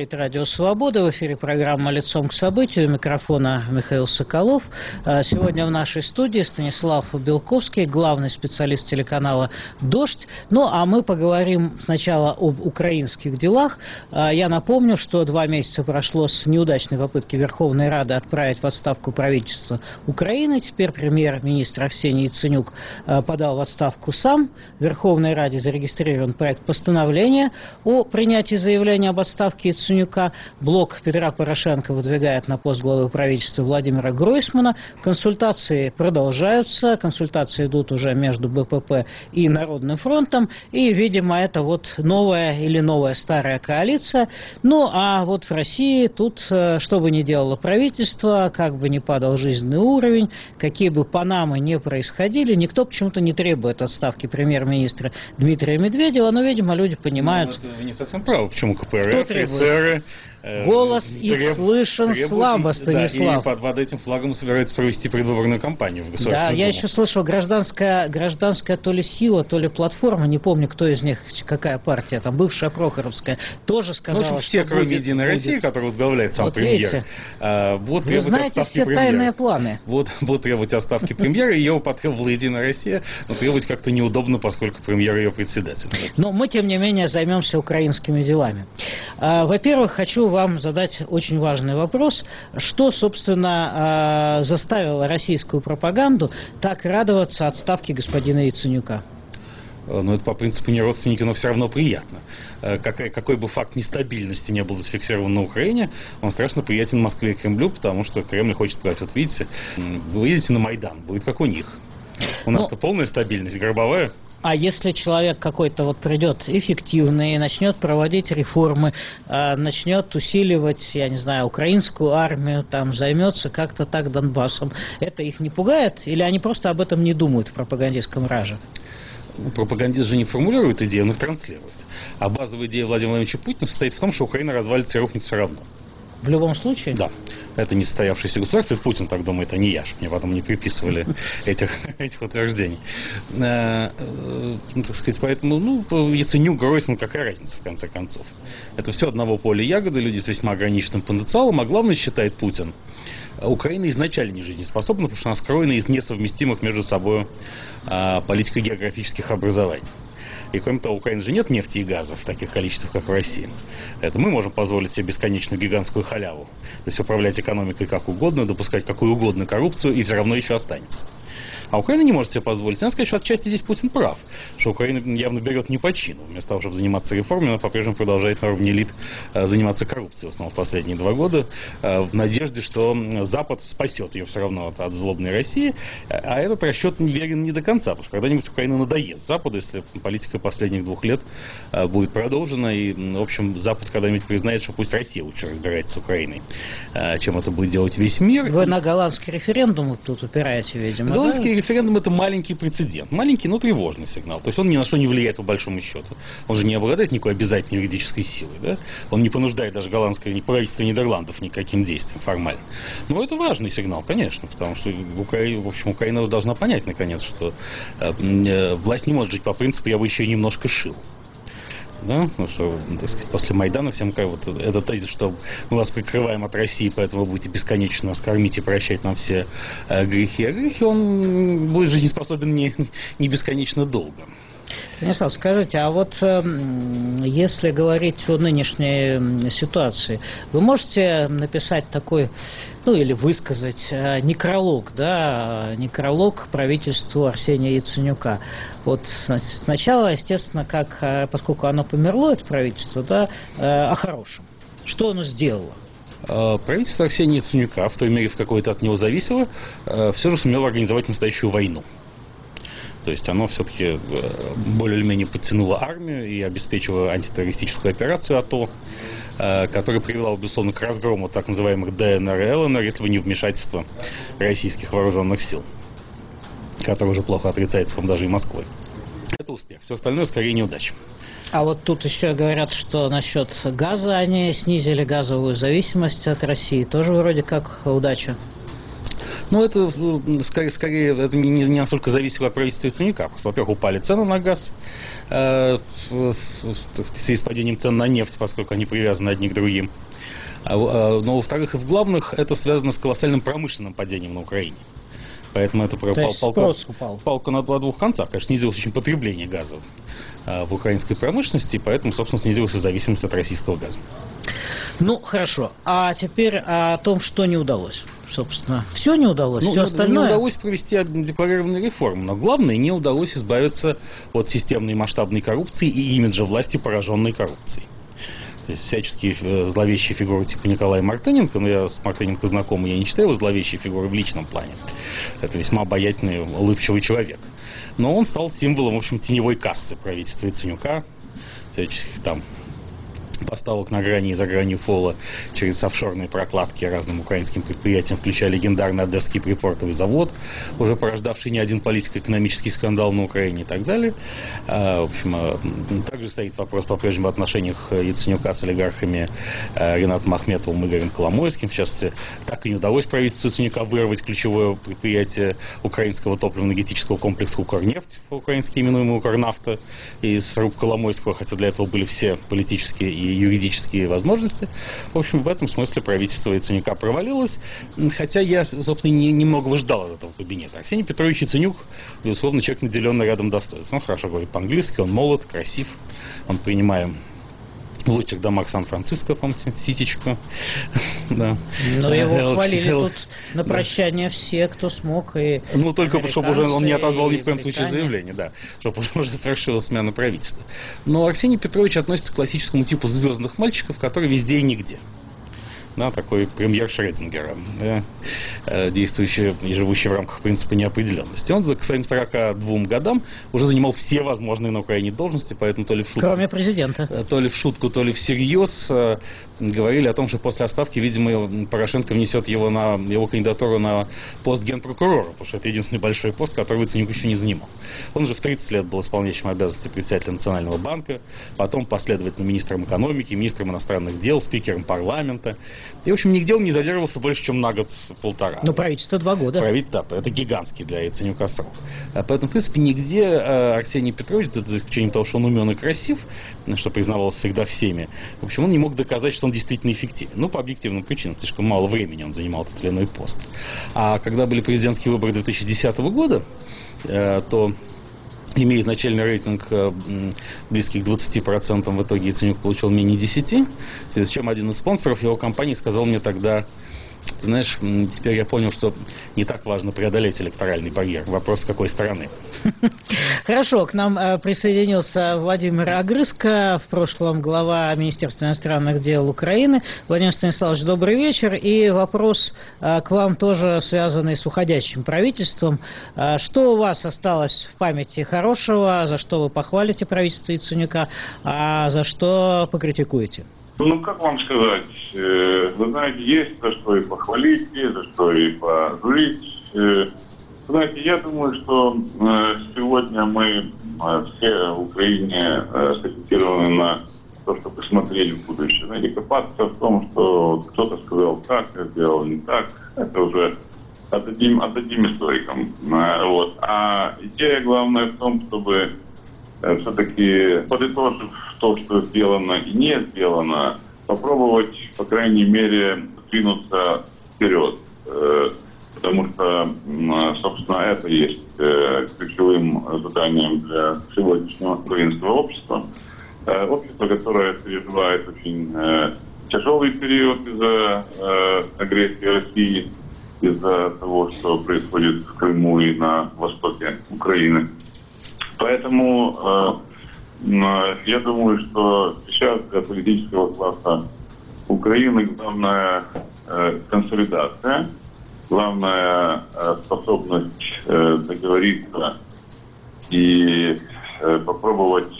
Говорит Радио Свобода. В эфире программа «Лицом к событию». У микрофона Михаил Соколов. Сегодня в нашей студии Станислав Белковский, главный специалист телеканала «Дождь». Ну, а мы поговорим сначала об украинских делах. Я напомню, что 2 месяца прошло с неудачной попытки Верховной Рады отправить в отставку правительство Украины. Теперь премьер-министр Арсений Яценюк подал в отставку сам. В Верховной Раде зарегистрирован проект постановления о принятии заявления об отставке Яценюка. Блок Петра Порошенко выдвигает на пост главы правительства Владимира Гройсмана. Консультации продолжаются. Консультации идут уже между БПП и Народным фронтом. И, видимо, это вот новая или новая старая коалиция. Ну, а вот в России тут, что бы ни делало правительство, как бы ни падал жизненный уровень, какие бы панамы ни происходили, никто почему-то не требует отставки премьер-министра Дмитрия Медведева. Но, видимо, люди понимают... Ну, вы не совсем правы. Почему КПРФ, СССР, голос их слышен слабо, Станислав. Да, и под этим флагом собираются провести предвыборную кампанию в Государственную Думу. Да, я еще слышал, гражданская то ли сила, то ли платформа, не помню, кто из них, какая партия, там бывшая Прохоровская, тоже сказала, в общем, все, кроме «Единой России», которую возглавляет сам премьер, будут вы знаете все тайные планы. Будут требовать отставки премьера, ее потребовала «Единая Россия», но требовать как-то неудобно, поскольку премьер ее председатель. Но мы, тем не менее, займемся украинскими делами. Во-первых, хочу вам задать очень важный вопрос. Что, собственно, заставило российскую пропаганду так радоваться отставке господина Яценюка? Ну, это по принципу не родственники, но все равно приятно. Какой бы факт нестабильности не был зафиксирован на Украине, он страшно приятен Москве и Кремлю, потому что Кремль хочет сказать, вот видите, вы едете на Майдан, будет как у них. У нас-то полная стабильность, гробовая. А если человек какой-то вот придет эффективный, начнет проводить реформы, начнет усиливать, я не знаю, украинскую армию, там займется как-то так Донбассом, это их не пугает? Или они просто об этом не думают в пропагандистском раже? Пропагандист же не формулирует идеи, он их транслирует. А базовая идея Владимира Владимировича Путина состоит в том, что Украина развалится и рухнет все равно. В любом случае? Да. Это не состоявшееся государство, это Путин так думает, а не я, чтобы мне потом не приписывали этих утверждений. Так сказать, поэтому, Яценюк, Гройсман, какая разница, в конце концов. Это все одного поля ягоды, люди с весьма ограниченным потенциалом, а главное, считает Путин, Украина изначально не жизнеспособна, потому что она скроена из несовместимых между собой политико-географических образований. И кроме того, у Украины же нет нефти и газа в таких количествах, как в России. Это мы можем позволить себе бесконечную гигантскую халяву. То есть управлять экономикой как угодно, допускать какую угодно коррупцию, и все равно еще останется. А Украина не может себе позволить. Надо сказать, что отчасти здесь Путин прав, что Украина явно берет не по чину. Вместо того, чтобы заниматься реформами, она по-прежнему продолжает на уровне элит заниматься коррупцией, в основном в последние 2 года, в надежде, что Запад спасет ее все равно от злобной России. А этот расчет верен не до конца, потому что когда-нибудь Украина надоест Западу, если политика последних 2 лет будет продолжена, и, в общем, Запад когда-нибудь признает, что пусть Россия лучше разбирается с Украиной, чем это будет делать весь мир. Вы на голландский референдум тут упираете, видимо, голландский референдум — это маленький прецедент. Маленький, но тревожный сигнал. То есть он ни на что не влияет по большому счету. Он же не обладает никакой обязательной юридической силой. Да? Он не понуждает даже голландское правительство Нидерландов никаким действием формально. Но это важный сигнал, конечно, потому что Украина должна понять, наконец, что власть не может жить по принципу «я бы еще немножко шил». Да? Ну, что, так сказать, после Майдана всем вот этот тезис, что мы вас прикрываем от России, поэтому вы будете бесконечно нас кормить и прощать нам все грехи. А грехи он будет жизнеспособен не бесконечно долго. Станислав, скажите, а вот если говорить о нынешней ситуации, вы можете написать такой, или высказать некролог правительству Арсения Яценюка? Вот сначала, естественно, поскольку оно померло, это правительство, о хорошем. Что оно сделало? Правительство Арсения Яценюка, в той мере, в какой-то от него зависело, все же сумело организовать настоящую войну. То есть оно все-таки более или менее подтянуло армию и обеспечило антитеррористическую операцию АТО, которая привела, безусловно, к разгрому так называемых ДНР и ЛНР, если бы не вмешательство российских вооруженных сил, которое уже плохо отрицается, по-моему, даже и Москвой. Это успех. Все остальное скорее неудача. А вот тут еще говорят, что насчет газа они снизили газовую зависимость от России. Тоже вроде как удача. Ну, это скорее это не настолько зависело от правительства Яценюка. Во-первых, упали цены на газ в связи с падением цен на нефть, поскольку они привязаны одни к другим. Но, во-вторых, и в главных, это связано с колоссальным промышленным падением на Украине. Поэтому это палка на двух концах. Конечно, снизилось очень потребление газа в украинской промышленности, и поэтому, собственно, снизилась и зависимость от российского газа. Ну, хорошо. А теперь о том, что не удалось. Собственно, все не удалось, все остальное... Не удалось провести декларированные реформы, но главное, не удалось избавиться от системной масштабной коррупции и имиджа власти, пораженной коррупцией. То есть всяческие зловещие фигуры типа Николая Мартыненко, но я с Мартыненко знаком, я не считаю его зловещей фигурой в личном плане. Это весьма обаятельный, улыбчивый человек. Но он стал символом, в общем, теневой кассы правительства Яценюка, всяческих там поставок на грани и за гранью фола через офшорные прокладки разным украинским предприятиям, включая легендарный Одесский припортовый завод, уже порождавший не один политико-экономический скандал на Украине и так далее. В общем, также стоит вопрос по-прежнему о отношениях Яценюка с олигархами Ринатом Ахметовым и Игорем Коломойским. В частности, так и не удалось правительству Яценюка вырвать ключевое предприятие украинского топливно-энергетического комплекса «Укрнефть», по-украински именуемый «Укрнафта», из рук Коломойского, хотя для этого были все политические и юридические возможности. В общем, в этом смысле правительство Яценюка провалилось, хотя я, собственно, немногого ждал от этого кабинета. Арсений Петрович Яценюк, безусловно, человек, наделенный рядом достоинств. Он хорошо говорит по-английски, он молод, красив, он принимаем в лучших домах Сан-Франциско, помните, ситечку. Да. Но его хвалили тут на прощание все, кто смог. И ну, только чтобы уже он не отозвал ни в коем случае заявление, да, чтобы уже совершилась смена правительства. Но Арсений Петрович относится к классическому типу звездных мальчиков, которые везде и нигде. Да, такой премьер Шреддингера, да, действующий и живущий в рамках принципа неопределенности. Он к своим 42 годам уже занимал все возможные на Украине должности, поэтому то ли в шутку, кроме президента, то ли в шутку, то ли всерьез говорили о том, что после отставки, видимо, Порошенко внесет его кандидатуру на пост генпрокурора, потому что это единственный большой пост, который Яценюк еще не занимал. Он уже в 30 лет был исполняющим обязанности председателя Национального банка, потом последовательно министром экономики, министром иностранных дел, спикером парламента. И, в общем, нигде он не задерживался больше, чем на год-полтора. Но правительство 2 года. Да, это гигантский для Яценюка срок. Поэтому, в принципе, нигде Арсений Петрович, за исключением того, что он умен и красив, что признавалось всегда всеми, в общем, он не мог доказать, что он действительно эффективен. Ну, по объективным причинам, слишком мало времени он занимал этот или иной пост. А когда были президентские выборы 2010 года, то, имея изначальный рейтинг близкий к 20%, в итоге Яценюк получил менее 10%. Чем один из спонсоров его компании сказал мне тогда: ты знаешь, теперь я понял, что не так важно преодолеть электоральный барьер. Вопрос, с какой стороны. Хорошо, к нам присоединился Владимир Огрызко, в прошлом глава Министерства иностранных дел Украины. Владимир Станиславович, добрый вечер. И вопрос к вам тоже связанный с уходящим правительством. Что у вас осталось в памяти хорошего, за что вы похвалите правительство Яценюка, а за что покритикуете? Ну, как вам сказать, вы знаете, есть за что и похвалить, есть за что и пожурить. Знаете, я думаю, что сегодня мы все в Украине сориентированы на то, чтобы смотреть в будущее. Знаете, копаться в том, что кто-то сказал так, я сделал не так, это уже отдадим историкам. Вот. А идея главная в том, чтобы все-таки, подытожив то, что сделано и не сделано, попробовать, по крайней мере, двинуться вперед. Потому что, собственно, это и есть ключевым заданием для сегодняшнего украинского общества. Общество, которое переживает очень тяжелый период из-за агрессии России, из-за того, что происходит в Крыму и на востоке Украины. Поэтому я думаю, что сейчас для политического класса Украины главная консолидация, главная способность договориться и попробовать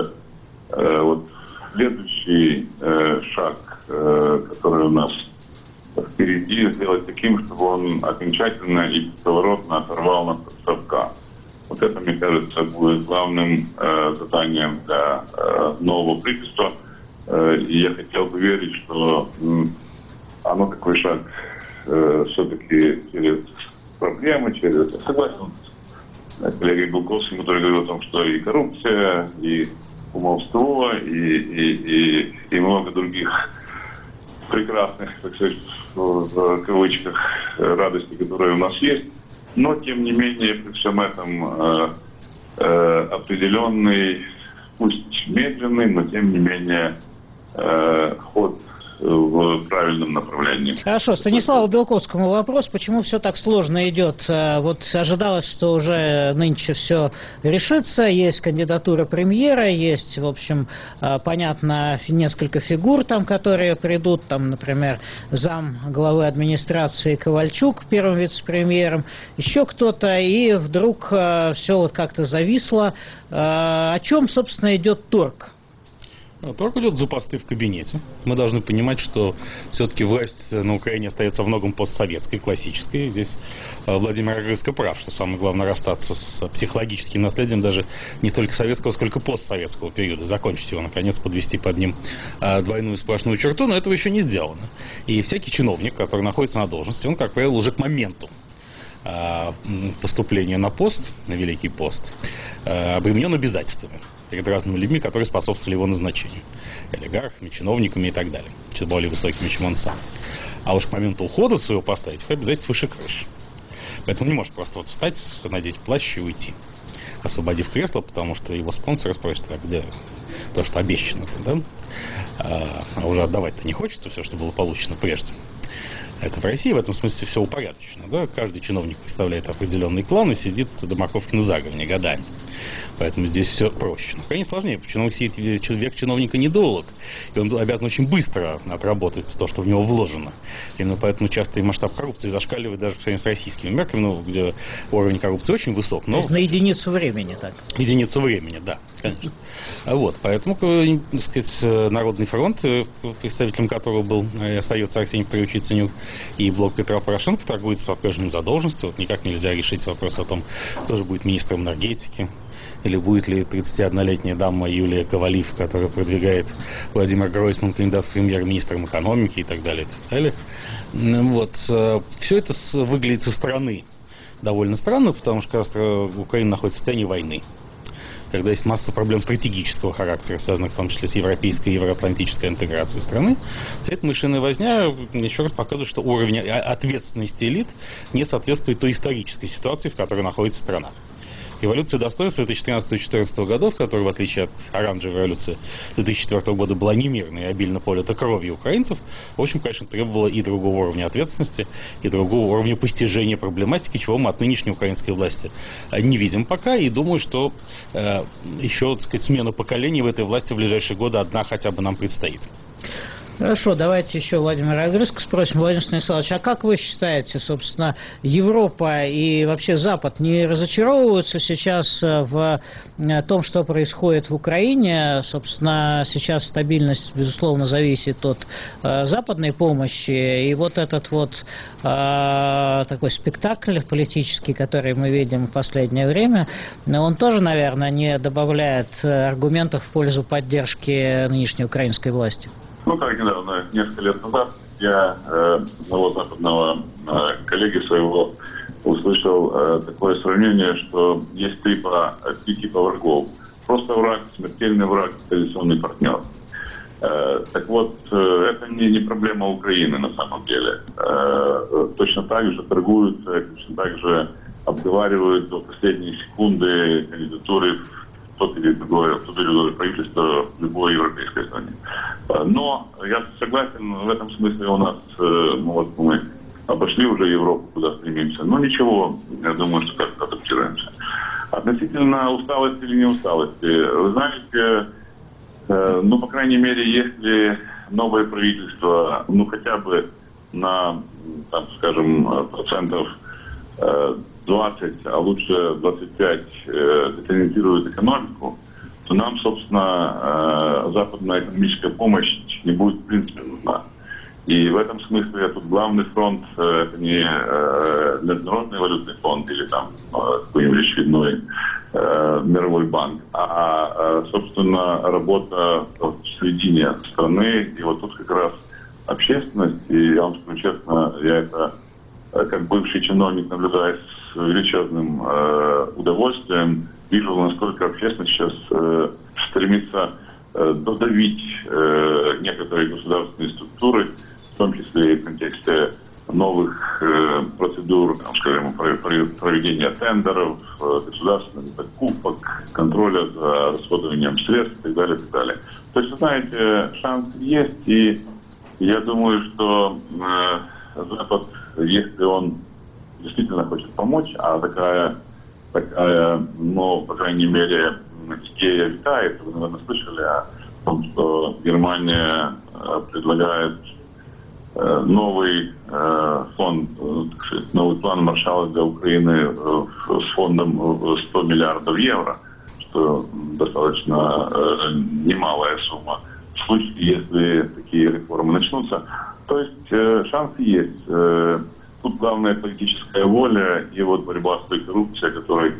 вот следующий шаг, который у нас впереди, сделать таким, чтобы он окончательно и бесповоротно оторвал нас от совка. Вот это, мне кажется, будет главным заданием для нового правительства. И я хотел бы верить, что оно такой шаг все-таки через проблемы, через... Я согласен с коллегой Белковским, который говорил о том, что и коррупция, и кумовство, и много других прекрасных, так сказать, в кавычках, радостей, которые у нас есть. Но, тем не менее, при всем этом определенный, пусть медленный, но, тем не менее, ход в правильном направлении. Хорошо. Станиславу Белковскому вопрос, почему все так сложно идет? Вот ожидалось, что уже нынче все решится, есть кандидатура премьера, есть, в общем, понятно, несколько фигур там, которые придут, там, например, зам главы администрации Ковальчук, первым вице-премьером, еще кто-то, и вдруг все вот как-то зависло. О чем, собственно, идет торг? Торг идет за посты в кабинете. Мы должны понимать, что все-таки власть на Украине остается в многом постсоветской, классической. Здесь Владимир Огрызко прав, что самое главное расстаться с психологическим наследием даже не столько советского, сколько постсоветского периода. Закончить его, наконец, подвести под ним двойную сплошную черту, но этого еще не сделано. И всякий чиновник, который находится на должности, он, как правило, уже к моменту поступления на пост, на великий пост, обременен обязательствами перед разными людьми, которые способствовали его назначению. Олигархами, чиновниками и так далее. Чуть более высокими, чем он сам. А уж к моменту ухода своего поста этих обязательств выше крыши. Поэтому он не может просто вот встать, надеть плащ и уйти, освободив кресло, потому что его спонсоры спросят, а где то, что обещано-то, да? А уже отдавать-то не хочется все, что было получено прежде. Это в России в этом смысле все упорядочено. Да? Каждый чиновник представляет определенный клан и сидит до морковки на заговне годами. Поэтому здесь все проще. Но крайне сложнее. Почему век чиновника недолг. И он обязан очень быстро отработать то, что в него вложено. Именно поэтому часто и масштаб коррупции зашкаливает даже по сравнению с российскими мерками, ну, где уровень коррупции очень высок. Но... То есть на единицу времени так? Единицу времени, да, конечно. Вот, поэтому, так сказать, Народный фронт, представителем которого был и остается Арсений Петрович Яценюк, и блок Петра Порошенко торгуется по-прежнему задолженности. Вот никак нельзя решить вопрос о том, кто же будет министром энергетики, или будет ли 31-летняя дама Юлия Ковалив, которая продвигает Владимир Гройсман, кандидат в премьер-министром экономики и так далее, и так далее. Вот. Все это выглядит со стороны довольно странно, потому что Украина находится в состоянии войны, когда есть масса проблем стратегического характера, связанных в том числе с европейской и евроатлантической интеграцией страны, вся эта мышиная возня еще раз показывает, что уровень ответственности элит не соответствует той исторической ситуации, в которой находится страна. Революция достоинства 2013-2014 годов, которая, в отличие от оранжевой революции 2004 года, была немирной и обильно полита кровью украинцев, в общем, конечно, требовала и другого уровня ответственности, и другого уровня постижения проблематики, чего мы от нынешней украинской власти не видим пока, и думаю, что еще, так сказать, смена поколений в этой власти в ближайшие годы одна хотя бы нам предстоит. Хорошо, давайте еще Владимира Огрызко спросим. Владимир Станиславович, а как вы считаете, собственно, Европа и вообще Запад не разочаровываются сейчас в том, что происходит в Украине? Собственно, сейчас стабильность, безусловно, зависит от западной помощи. И вот этот вот такой спектакль политический, который мы видим в последнее время, он тоже, наверное, не добавляет аргументов в пользу поддержки нынешней украинской власти. Ну, так недавно, несколько лет назад, я одного западного коллеги своего услышал такое сравнение, что есть три типа врагов. Просто враг, смертельный враг, коалиционный партнер. Так вот, это не проблема Украины на самом деле. Точно так же торгуют, точно так же обговаривают до последней секунды кандидатуры в тот или другое правительство в любой европейской стране. Но я согласен, в этом смысле у нас, мы обошли уже Европу, куда стремимся. Но ничего, я думаю, что как-то адаптируемся. Относительно усталости или не усталости, вы знаете, по крайней мере, если новое правительство, хотя бы на, там, скажем, процентов 20, а лучше 25 детализирует экономику, то нам, собственно, западная экономическая помощь не будет в принципе нужна. И в этом смысле тут главный фронт это не Международный валютный фонд или там какой-нибудь очередной мировой банк, а собственно работа в середине страны. И вот тут как раз общественность. И я вам скажу честно, я это, как бывший чиновник, наблюдаю с величезным удовольствием. Вижу, насколько общественность сейчас стремится додавить некоторые государственные структуры, в том числе и в контексте новых процедур, там, скажем, проведения тендеров, государственных закупок, контроля за расходованием средств и так далее, и так далее. То есть, знаете, шанс есть, и я думаю, что Запад, если он действительно хочет помочь, а такая, ну, по крайней мере, идея витает, вы, наверное, слышали о том, что Германия предлагает новый фонд, новый план Маршалла для Украины с фондом 100 миллиардов евро, что достаточно немалая сумма. В случае, если такие реформы начнутся, то есть шансы есть. Тут главная политическая воля и вот борьба с той коррупцией, о которой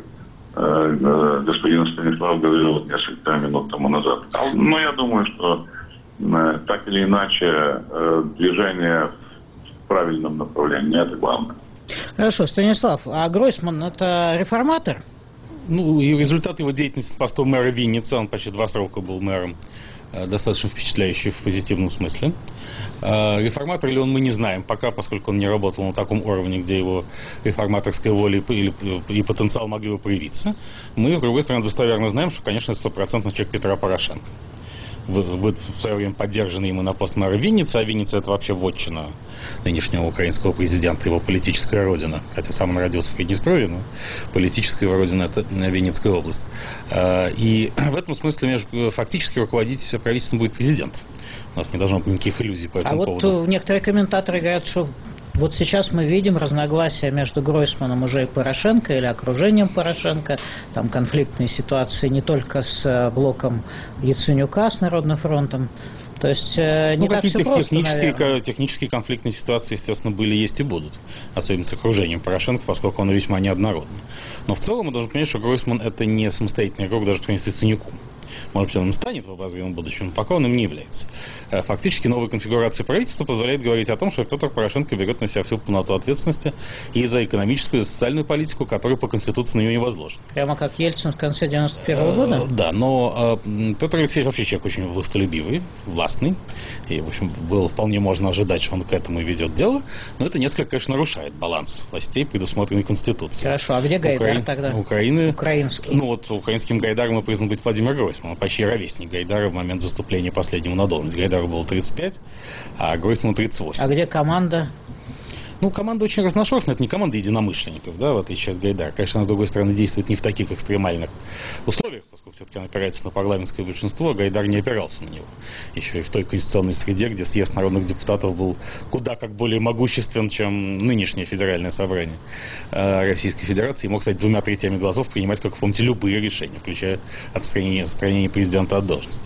господин Станислав говорил вот несколько минут тому назад. Но я думаю, что так или иначе движение в правильном направлении, это главное. Хорошо, Станислав, а Гройсман это реформатор? Ну, и результат его деятельности постов мэра Винницы, он почти 2 срока был мэром, достаточно впечатляющий в позитивном смысле. Реформатор ли он, мы не знаем пока, поскольку он не работал на таком уровне, где его реформаторская воля и потенциал могли бы проявиться. Мы, с другой стороны, достоверно знаем, что, конечно, это 100% человек Петра Порошенко. В свое время поддержанный ему на пост мэра Винницы, а Винница это вообще вотчина нынешнего украинского президента, его политическая родина. Хотя сам он родился в Приднестровье, но политическая его родина это Винницкая область. И в этом смысле фактически руководить правительством будет президент. У нас не должно быть никаких иллюзий по этому поводу. А вот некоторые комментаторы говорят, что вот сейчас мы видим разногласия между Гройсманом уже и Порошенко или окружением Порошенко. Там конфликтные ситуации не только с блоком Яценюка, с Народным фронтом. То есть не так все просто, наверное. Технические конфликтные ситуации, естественно, были, есть и будут. Особенно с окружением Порошенко, поскольку он весьма неоднородный. Но в целом мы должны понять, что Гройсман это не самостоятельный игрок даже по сравнению с Яценюком. Может быть, он им станет в обозримом будущем, но пока он им не является. Фактически новая конфигурация правительства позволяет говорить о том, что Петр Порошенко берет на себя всю полноту ответственности и за экономическую, и за социальную политику, которая по Конституции на него не возложена. Прямо как Ельцин в конце 91 года? Да, но Петр Алексеевич вообще человек очень властолюбивый, властный. И, в общем, было вполне можно ожидать, что он к этому и ведет дело. Но это несколько, конечно, нарушает баланс властей, предусмотренный Конституцией. Хорошо, а где Гайдар тогда? Украинский. Ну вот украинским Гайдаром признан быть Владимир Гройсман. Он почти ровесник Гайдара в момент заступления последнего на должность. Гайдару было 35, а Гройсману 38. А где команда? Ну, команда очень разношерстная, это не команда единомышленников, да, в отличие от Гайдара. Конечно, она, с другой стороны, действует не в таких экстремальных условиях, поскольку все-таки он опирается на парламентское большинство, а Гайдар не опирался на него. Еще и в той конституционной среде, где съезд народных депутатов был куда как более могуществен, чем нынешнее федеральное собрание Российской Федерации, и мог, кстати, 2/3 голосов принимать, как вы помните, любые решения, включая отстранение президента от должности.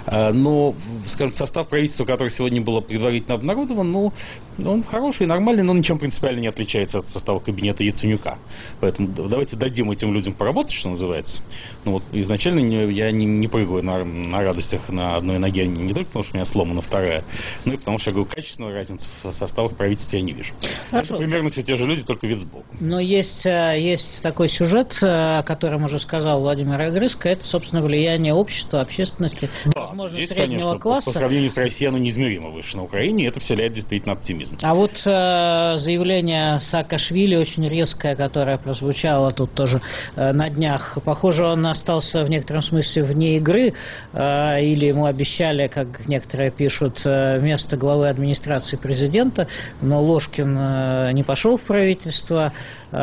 Но, скажем, состав правительства, который сегодня было предварительно обнародован, ну, он хороший, нормальный, но ничем принципиально не отличается от состава кабинета Яценюка. Поэтому давайте дадим этим людям поработать, что называется. Ну вот изначально я не прыгаю на радостях на одной ноге, не только потому, что у меня сломана вторая, но и потому, что я говорю, качественной разницы в составах правительства я не вижу. Хорошо. Это примерно все те же люди, только вид сбоку. Но есть такой сюжет, о котором уже сказал Владимир Огрызко, это, собственно, влияние общества, общественности, да, возможно, здесь, среднего конечно, класса. По сравнению с Россией оно неизмеримо выше на Украине, и это вселяет действительно оптимизм. А вот заявление Саакашвили очень резкое, которое прозвучало тут тоже на днях. Похоже, он остался в некотором смысле вне игры, или ему обещали, как некоторые пишут, место главы администрации президента, но Ложкин не пошел в правительство,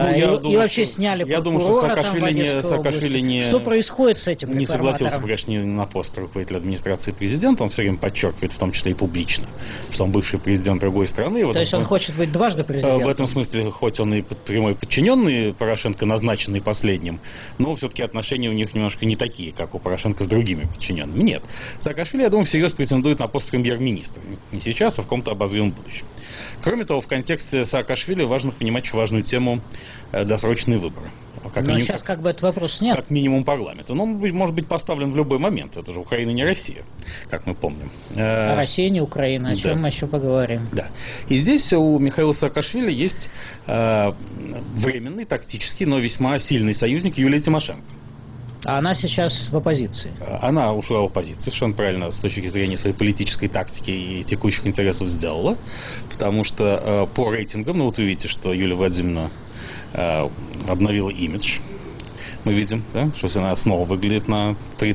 и вообще сняли прокурора там в Одесской области. Что происходит с этим не реформатором? Согласился, конечно, не на пост руководителя администрации президента, он все время подчеркивает, в том числе и публично, что он бывший президент другой страны. То есть он хочет быть дважды дважды президентом. В этом смысле, хоть он и прямой подчиненный Порошенко, назначенный последним, но все-таки отношения у них немножко не такие, как у Порошенко с другими подчиненными. Нет. Саакашвили, я думаю, всерьез претендует на пост премьер-министра. Не сейчас, а в каком-то обозримом будущем. Кроме того, в контексте Саакашвили важно понимать еще важную тему досрочные выборы. Но сейчас как бы этот вопрос снят. Как минимум парламента. Но он может быть поставлен в любой момент. Это же Украина не Россия, как мы помним. А Россия не Украина, о чем мы еще поговорим. Да. И здесь у Михаила Саакашвили есть временный, тактический, но весьма сильный союзник Юлия Тимошенко. А она сейчас в оппозиции? Она ушла в оппозицию, совершенно правильно, с точки зрения своей политической тактики и текущих интересов сделала. Потому что по рейтингам, ну вот вы видите, что Юлия Владимировна обновила имидж. Мы видим, да, что она снова выглядит на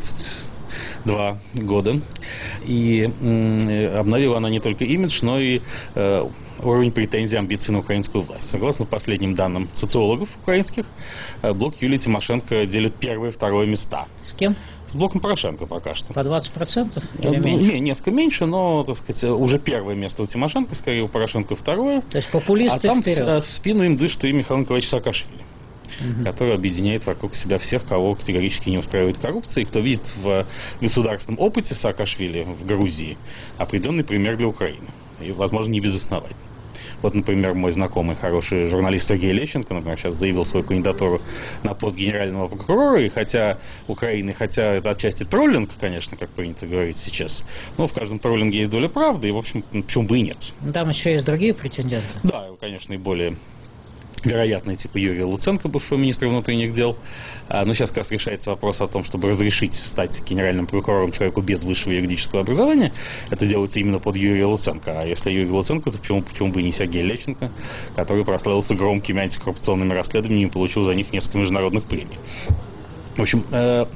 32 года. И обновила она не только имидж, но и уровень претензий, амбиций на украинскую власть. Согласно последним данным социологов украинских, блок Юлии Тимошенко делит первое и второе места. С кем? С блоком Порошенко пока что. По 20% или меньше? Несколько меньше, но, так сказать, уже первое место у Тимошенко, скорее у Порошенко второе. То есть популисты вперед. А там в спину им дышит и Михаил Николаевич Саакашвили, который объединяет вокруг себя всех, кого категорически не устраивает коррупция, и кто видит в государственном опыте Саакашвили в Грузии определенный пример для Украины. И, возможно, не безосновательно. Вот, например, мой знакомый, хороший журналист Сергей Лещенко, например, сейчас заявил свою кандидатуру на пост генерального прокурора, и хотя это отчасти троллинг, конечно, как принято говорить сейчас, но в каждом троллинге есть доля правды, и, в общем, почему бы и нет. Там еще есть другие претенденты. Да, конечно, и более вероятные, типа Юрия Луценко, бывшего министра внутренних дел. Но сейчас как раз решается вопрос о том, чтобы разрешить стать генеральным прокурором человеку без высшего юридического образования. Это делается именно под Юрия Луценко. А если Юрий Луценко, то почему бы и не Сергей Лещенко, который прославился громкими антикоррупционными расследованиями и получил за них несколько международных премий. В общем,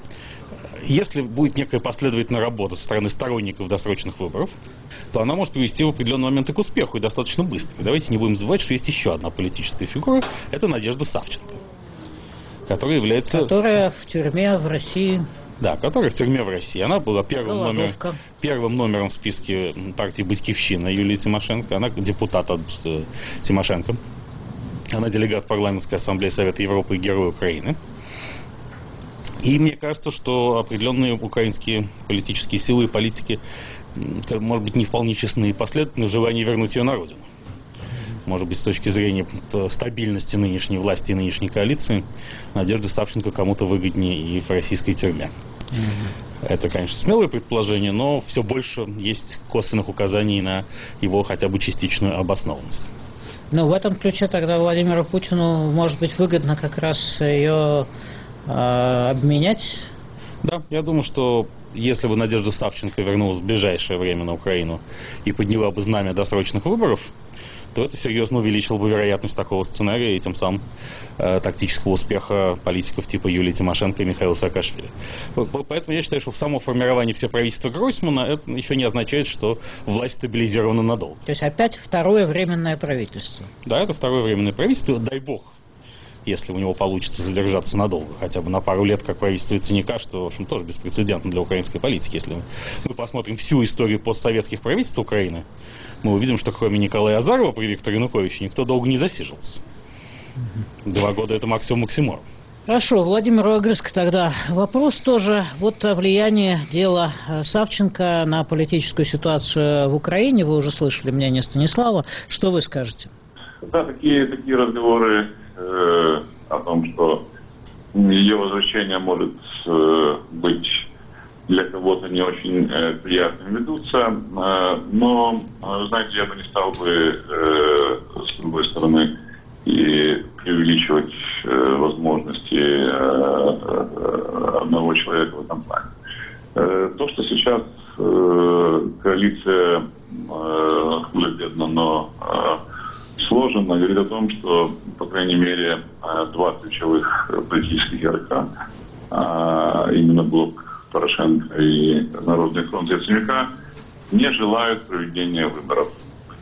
если будет некая последовательная работа со стороны сторонников досрочных выборов, то она может привести в определенный момент и к успеху, и достаточно быстро. И давайте не будем забывать, что есть еще одна политическая фигура, это Надежда Савченко, которая является... Которая в тюрьме в России... Да, которая в тюрьме в России. Она была первым номером в списке партии «Батькивщина» Юлии Тимошенко. Она депутат от Тимошенко. Она делегат парламентской ассамблеи Совета Европы и Герой Украины. И мне кажется, что определенные украинские политические силы и политики, может быть, не вполне честны и последовательны в желании вернуть ее на родину. Может быть, с точки зрения стабильности нынешней власти и нынешней коалиции, Надежда Савченко кому-то выгоднее и в российской тюрьме. Это, конечно, смелое предположение, но все больше есть косвенных указаний на его хотя бы частичную обоснованность. Ну, в этом ключе тогда Владимиру Путину может быть выгодно как раз ее... обменять? Да, я думаю, что если бы Надежда Савченко вернулась в ближайшее время на Украину и подняла бы знамя досрочных выборов, то это серьезно увеличило бы вероятность такого сценария и тем самым тактического успеха политиков типа Юлии Тимошенко и Михаила Саакашвили. Поэтому я считаю, что в само формирование все правительства Гройсмана это еще не означает, что власть стабилизирована надолго. То есть опять второе временное правительство? Да, это второе временное правительство, дай бог. Если у него получится задержаться надолго, хотя бы на пару лет, как правительство Яценюка, что, в общем, тоже беспрецедентно для украинской политики. Если мы посмотрим всю историю постсоветских правительств Украины, мы увидим, что кроме Николая Азарова при Викторе Януковиче никто долго не засиживался. 2 года это максимум. Хорошо, Владимиру Огрызко тогда вопрос тоже. Вот о влиянии дела Савченко на политическую ситуацию в Украине. Вы уже слышали мнение Станислава. Что вы скажете? Да, такие разговоры о том, что ее возвращение может быть для кого-то не очень приятным, ведутся. Но, знаете, я бы не стал бы, с другой стороны, и преувеличивать возможности одного человека в этом плане. То, что сейчас коалиция худо-бедно, но сложно, говорит о том, что, по крайней мере, 2 ключевых политических игрока, именно блок Порошенко и Народный фронт Яценюка, не желают проведения выборов.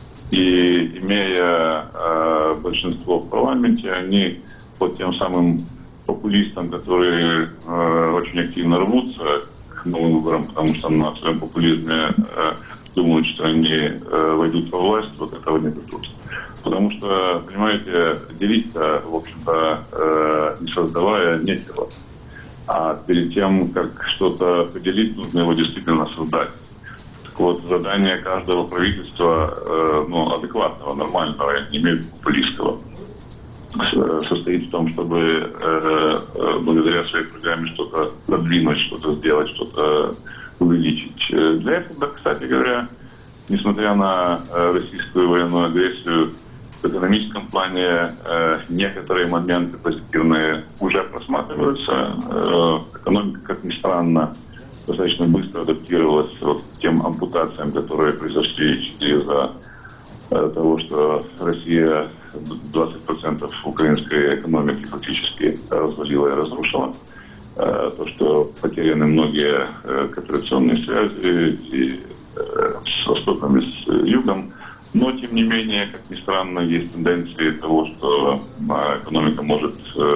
И, имея большинство в парламенте, они под тем самым популистам, которые очень активно рвутся к новым выборам, потому что на своем популизме думают, что они войдут во власть, вот этого не дадут. Потому что, понимаете, делить-то, в общем-то, не создавая, нечего. А перед тем, как что-то поделить, нужно его действительно создать. Так вот, задание каждого правительства, адекватного, нормального, я не имею в виду популистского, состоит в том, чтобы благодаря своей программе что-то продвинуть, что-то сделать, что-то увеличить. Для этого, кстати говоря, несмотря на российскую военную агрессию, в экономическом плане некоторые моменты позитивные уже просматриваются. Экономика, как ни странно, достаточно быстро адаптировалась к тем ампутациям, которые произошли из-за того, что Россия 20% украинской экономики фактически развалила и разрушила. То, что потеряны многие кооперационные связи и с Востоком, и с Югом. Но, тем не менее, как ни странно, есть тенденции того, что экономика может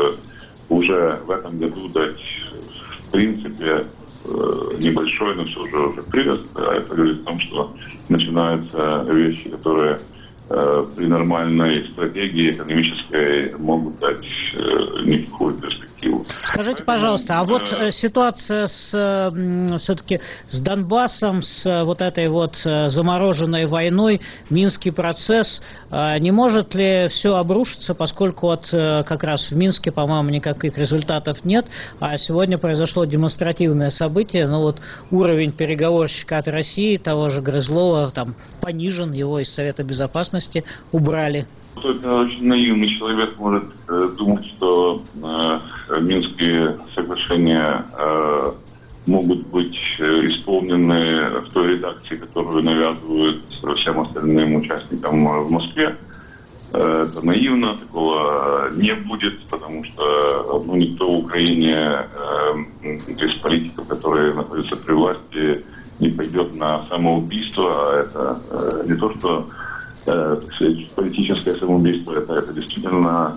уже в этом году дать, в принципе, небольшой, но все же уже прирост. А это говорит о том, что начинаются вещи, которые при нормальной стратегии экономической могут дать неплохую перспективу. Скажите, пожалуйста, а вот ситуация все-таки с Донбассом, с вот этой вот замороженной войной, Минский процесс, не может ли все обрушиться, поскольку вот как раз в Минске, по-моему, никаких результатов нет, а сегодня произошло демонстративное событие, уровень переговорщика от России, того же Грызлова, там понижен, его из Совета Безопасности убрали. Только очень наивный человек может думать, что Минские соглашения могут быть исполнены в той редакции, которую навязывают всем остальным участникам в Москве. Это наивно, такого не будет, потому что никто в Украине из политиков, которые находятся при власти, не пойдет на самоубийство, а это не то, что так сказать, политическое самоубийство, это действительно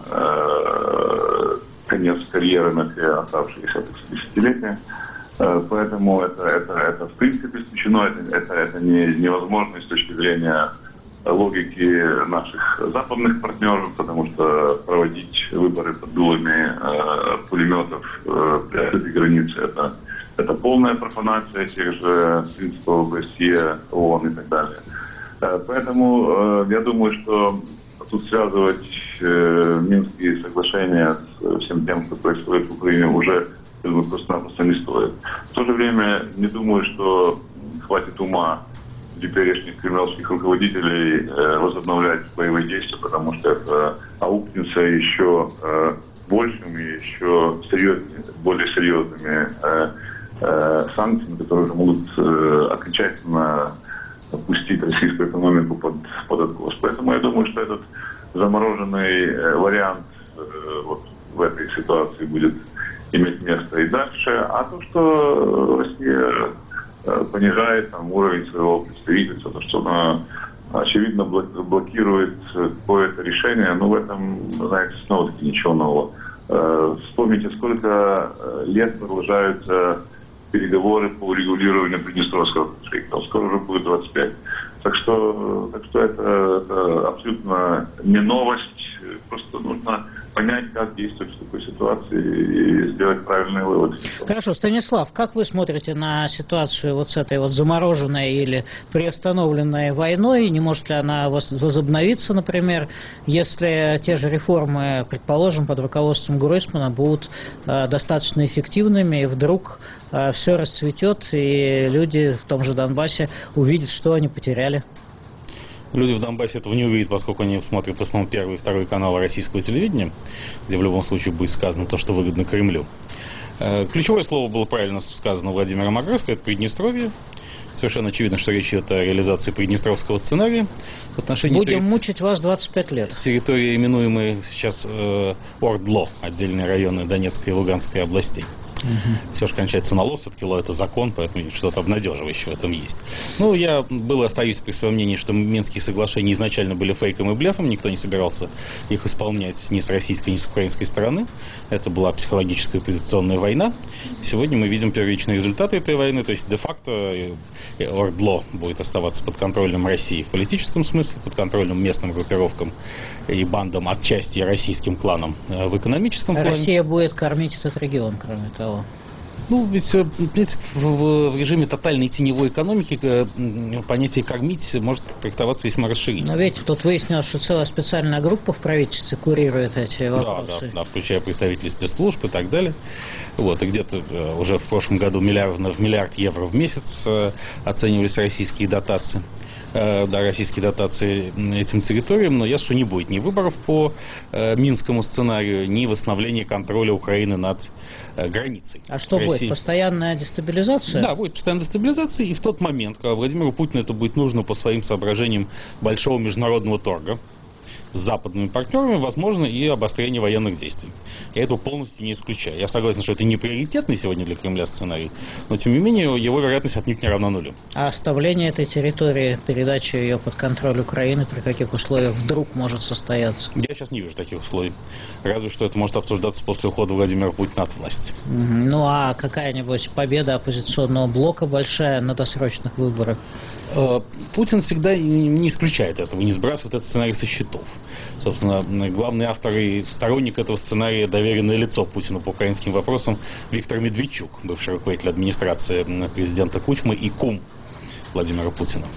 конец карьеры на все оставшиеся десятилетия. Поэтому это в принципе исключено, это невозможно с точки зрения логики наших западных партнеров, потому что проводить выборы под дулами пулеметов при открытой границе это полная профанация тех же принципов ОБСЕ, ООН и так далее. Поэтому я думаю, что тут связывать Минские соглашения с всем тем, что происходит в Украине, уже просто-напросто не стоит. В то же время не думаю, что хватит ума теперешних кремлевских руководителей возобновлять боевые действия, потому что это аукнется еще большими, еще более серьезными санкциями, которые могут окончательно опустить российскую экономику под откос. Поэтому я думаю, что этот замороженный вариант в этой ситуации будет иметь место и дальше. А то, что Россия понижает уровень своего представительства, то, что она, очевидно, блокирует какое-то решение, в этом, знаете, снова-таки ничего нового. Вспомните, сколько лет продолжаются переговоры по урегулированию Приднестровского конфликта. Скоро уже будет 25. Так что это абсолютно не новость. Просто нужно понять, как действовать в такой ситуации и сделать правильные выводы. Хорошо. Станислав, как вы смотрите на ситуацию с этой замороженной или приостановленной войной? Не может ли она возобновиться, например, если те же реформы, предположим, под руководством Гройсмана будут достаточно эффективными, и вдруг все расцветет, и люди в том же Донбассе увидят, что они потеряли? Люди в Донбассе этого не увидят, поскольку они смотрят в основном первый и второй каналы российского телевидения, где в любом случае будет сказано то, что выгодно Кремлю. Ключевое слово было правильно сказано Владимиром Агроско, это Приднестровье. Совершенно очевидно, что речь идет о реализации приднестровского сценария. В отношении Будем мучить вас 25 лет. Территории, именуемые сейчас Ордло, отдельные районы Донецкой и Луганской областей. Все же кончается на лов, все-таки лов — это закон, поэтому что-то обнадеживающее в этом есть. Ну, я остаюсь при своем мнении, что Минские соглашения изначально были фейком и блефом, никто не собирался их исполнять ни с российской, ни с украинской стороны. Это была психологическая позиционная война. Сегодня мы видим первичные результаты этой войны, то есть де-факто ОРДЛО будет оставаться под контролем России в политическом смысле, под контролем местным группировкам и бандам, отчасти российским кланам в экономическом плане. Россия будет кормить этот регион, кроме того. Ну, ведь, понимаете, в режиме тотальной теневой экономики понятие «кормить» может трактоваться весьма расширительно. Но видите, тут выяснилось, что целая специальная группа в правительстве курирует эти вопросы. Да, включая представителей спецслужб и так далее. Вот, и где-то уже в прошлом году в миллиард евро в месяц оценивались российские дотации. Российские дотации этим территориям, но ясно, что не будет ни выборов по Минскому сценарию, ни восстановления контроля Украины над границей. А что будет? Постоянная дестабилизация? Да, будет постоянная дестабилизация, и в тот момент, когда Владимиру Путину это будет нужно по своим соображениям большого международного торга с западными партнерами, возможно и обострение военных действий. Я этого полностью не исключаю. Я согласен, что это не приоритетный сегодня для Кремля сценарий, но тем не менее его вероятность отнюдь не равна нулю. А оставление этой территории, передача ее под контроль Украины, при каких условиях вдруг может состояться? Я сейчас не вижу таких условий. Разве что это может обсуждаться после ухода Владимира Путина от власти. Ну а какая-нибудь победа оппозиционного блока большая на досрочных выборах? Путин всегда не исключает этого, не сбрасывает этот сценарий со счетов. Собственно, главный автор и сторонник этого сценария — доверенное лицо Путина по украинским вопросам Виктор Медведчук, бывший руководитель администрации президента Кучмы и кум Владимира Путина.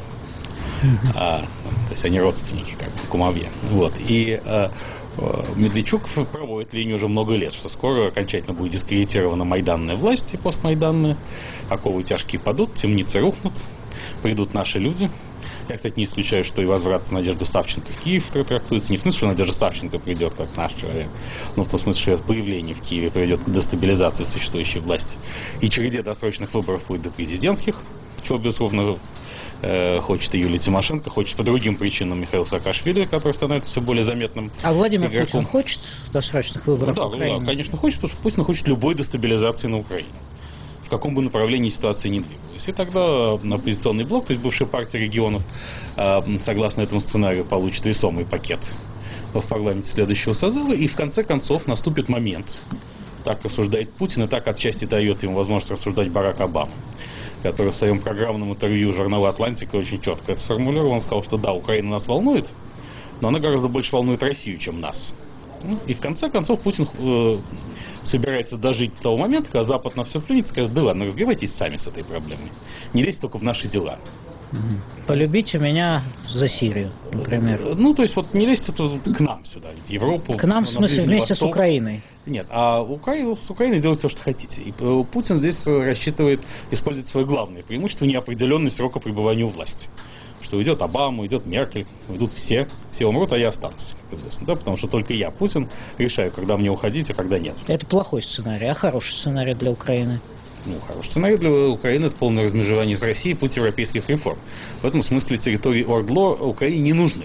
То есть они родственники, как бы, кумовья. Вот. И Медведчук проводит линию уже много лет, что скоро окончательно будет дискредитирована майданная власть и постмайданная. Оковы тяжкие падут, темницы рухнут, придут наши люди. Я, кстати, не исключаю, что и возврат Надежды Савченко в Киев трактуется не в смысле, что Надежда Савченко придет как наш человек, но в том смысле, что появление в Киеве приведет к дестабилизации существующей власти. И череде досрочных выборов будет до президентских, чего, безусловно, хочет и Юлия Тимошенко, хочет по другим причинам Михаил Саакашвили, который становится все более заметным. А Владимир игроком. Путин хочет досрочных выборов в Украине? Да, конечно, хочет, потому что Путин хочет любой дестабилизации на Украине. В каком бы направлении ситуация ни двигалась. И тогда оппозиционный блок, то есть бывшая партия регионов, согласно этому сценарию, получит весомый пакет в парламенте следующего созыва, и в конце концов наступит момент, так рассуждает Путин, и так отчасти дает ему возможность рассуждать Барак Обама, который в своем программном интервью журналу «Атлантика» очень четко это сформулировал. Он сказал, что да, Украина нас волнует, но она гораздо больше волнует Россию, чем нас. И в конце концов Путин собирается дожить до того момента, когда Запад на все плюнет и скажет: да ладно, разбивайтесь сами с этой проблемой. Не лезьте только в наши дела. Полюбите меня за Сирию, например. Ну, то есть вот не лезьте к нам сюда, в Европу. К нам, в смысле, вместе с Украиной? Нет, а с Украиной делать все, что хотите. И Путин здесь рассчитывает использовать свое главное преимущество — неопределенность срока пребывания у власти. Что уйдет Обама, уйдет Меркель, уйдут все умрут, а я останусь, как известно, да, потому что только я, Путин, решаю, когда мне уходить, а когда нет. Это плохой сценарий, а хороший сценарий для Украины? Ну, хороший сценарий для Украины — это полное размежевание с Россией, путь европейских реформ. В этом смысле территории ОРДЛО Украине не нужны.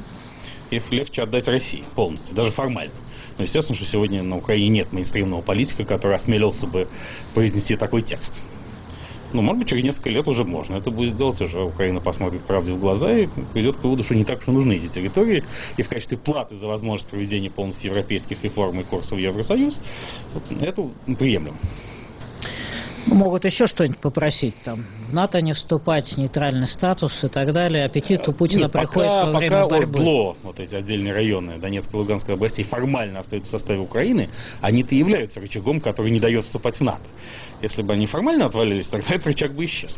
Их легче отдать России полностью, даже формально. Но естественно, что сегодня на Украине нет мейнстримного политика, который осмелился бы произнести такой текст. Ну, может быть, через несколько лет уже можно это будет сделать, уже Украина посмотрит правде в глаза и придет к выводу, что не так уж и нужны эти территории, и в качестве платы за возможность проведения полностью европейских реформ и курса в Евросоюз это приемлемо. Могут еще что-нибудь попросить, там, в НАТО не вступать, нейтральный статус и так далее. Аппетит у Путина приходит во время борьбы. Пока ОРДЛО, вот эти отдельные районы Донецкой и Луганской областей, формально остаются в составе Украины, они-то и являются рычагом, который не дает вступать в НАТО. Если бы они формально отвалились, тогда этот рычаг бы исчез.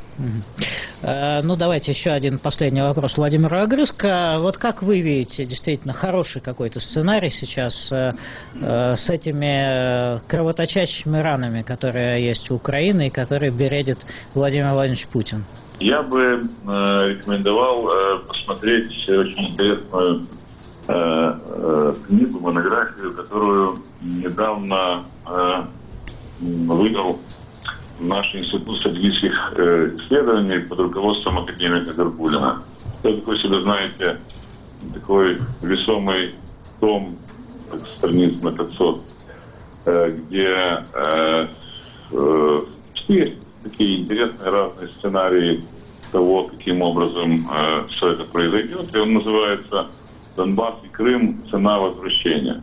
Ну, давайте еще один последний вопрос Владимиру Огрызко. Вот как вы видите, действительно, хороший какой-то сценарий сейчас с этими кровоточащими ранами, которые есть у Украины и которые бередит Владимир Владимирович Путин? Я бы рекомендовал посмотреть очень интересную книгу, монографию, которую недавно выдал наш институт стратегических исследований под руководством академика Гаргулина. Это такой себе, знаете, такой весомый том, страниц на 500, где есть такие интересные разные сценарии того, каким образом все это произойдет. И он называется «Донбасс и Крым. Цена возвращения».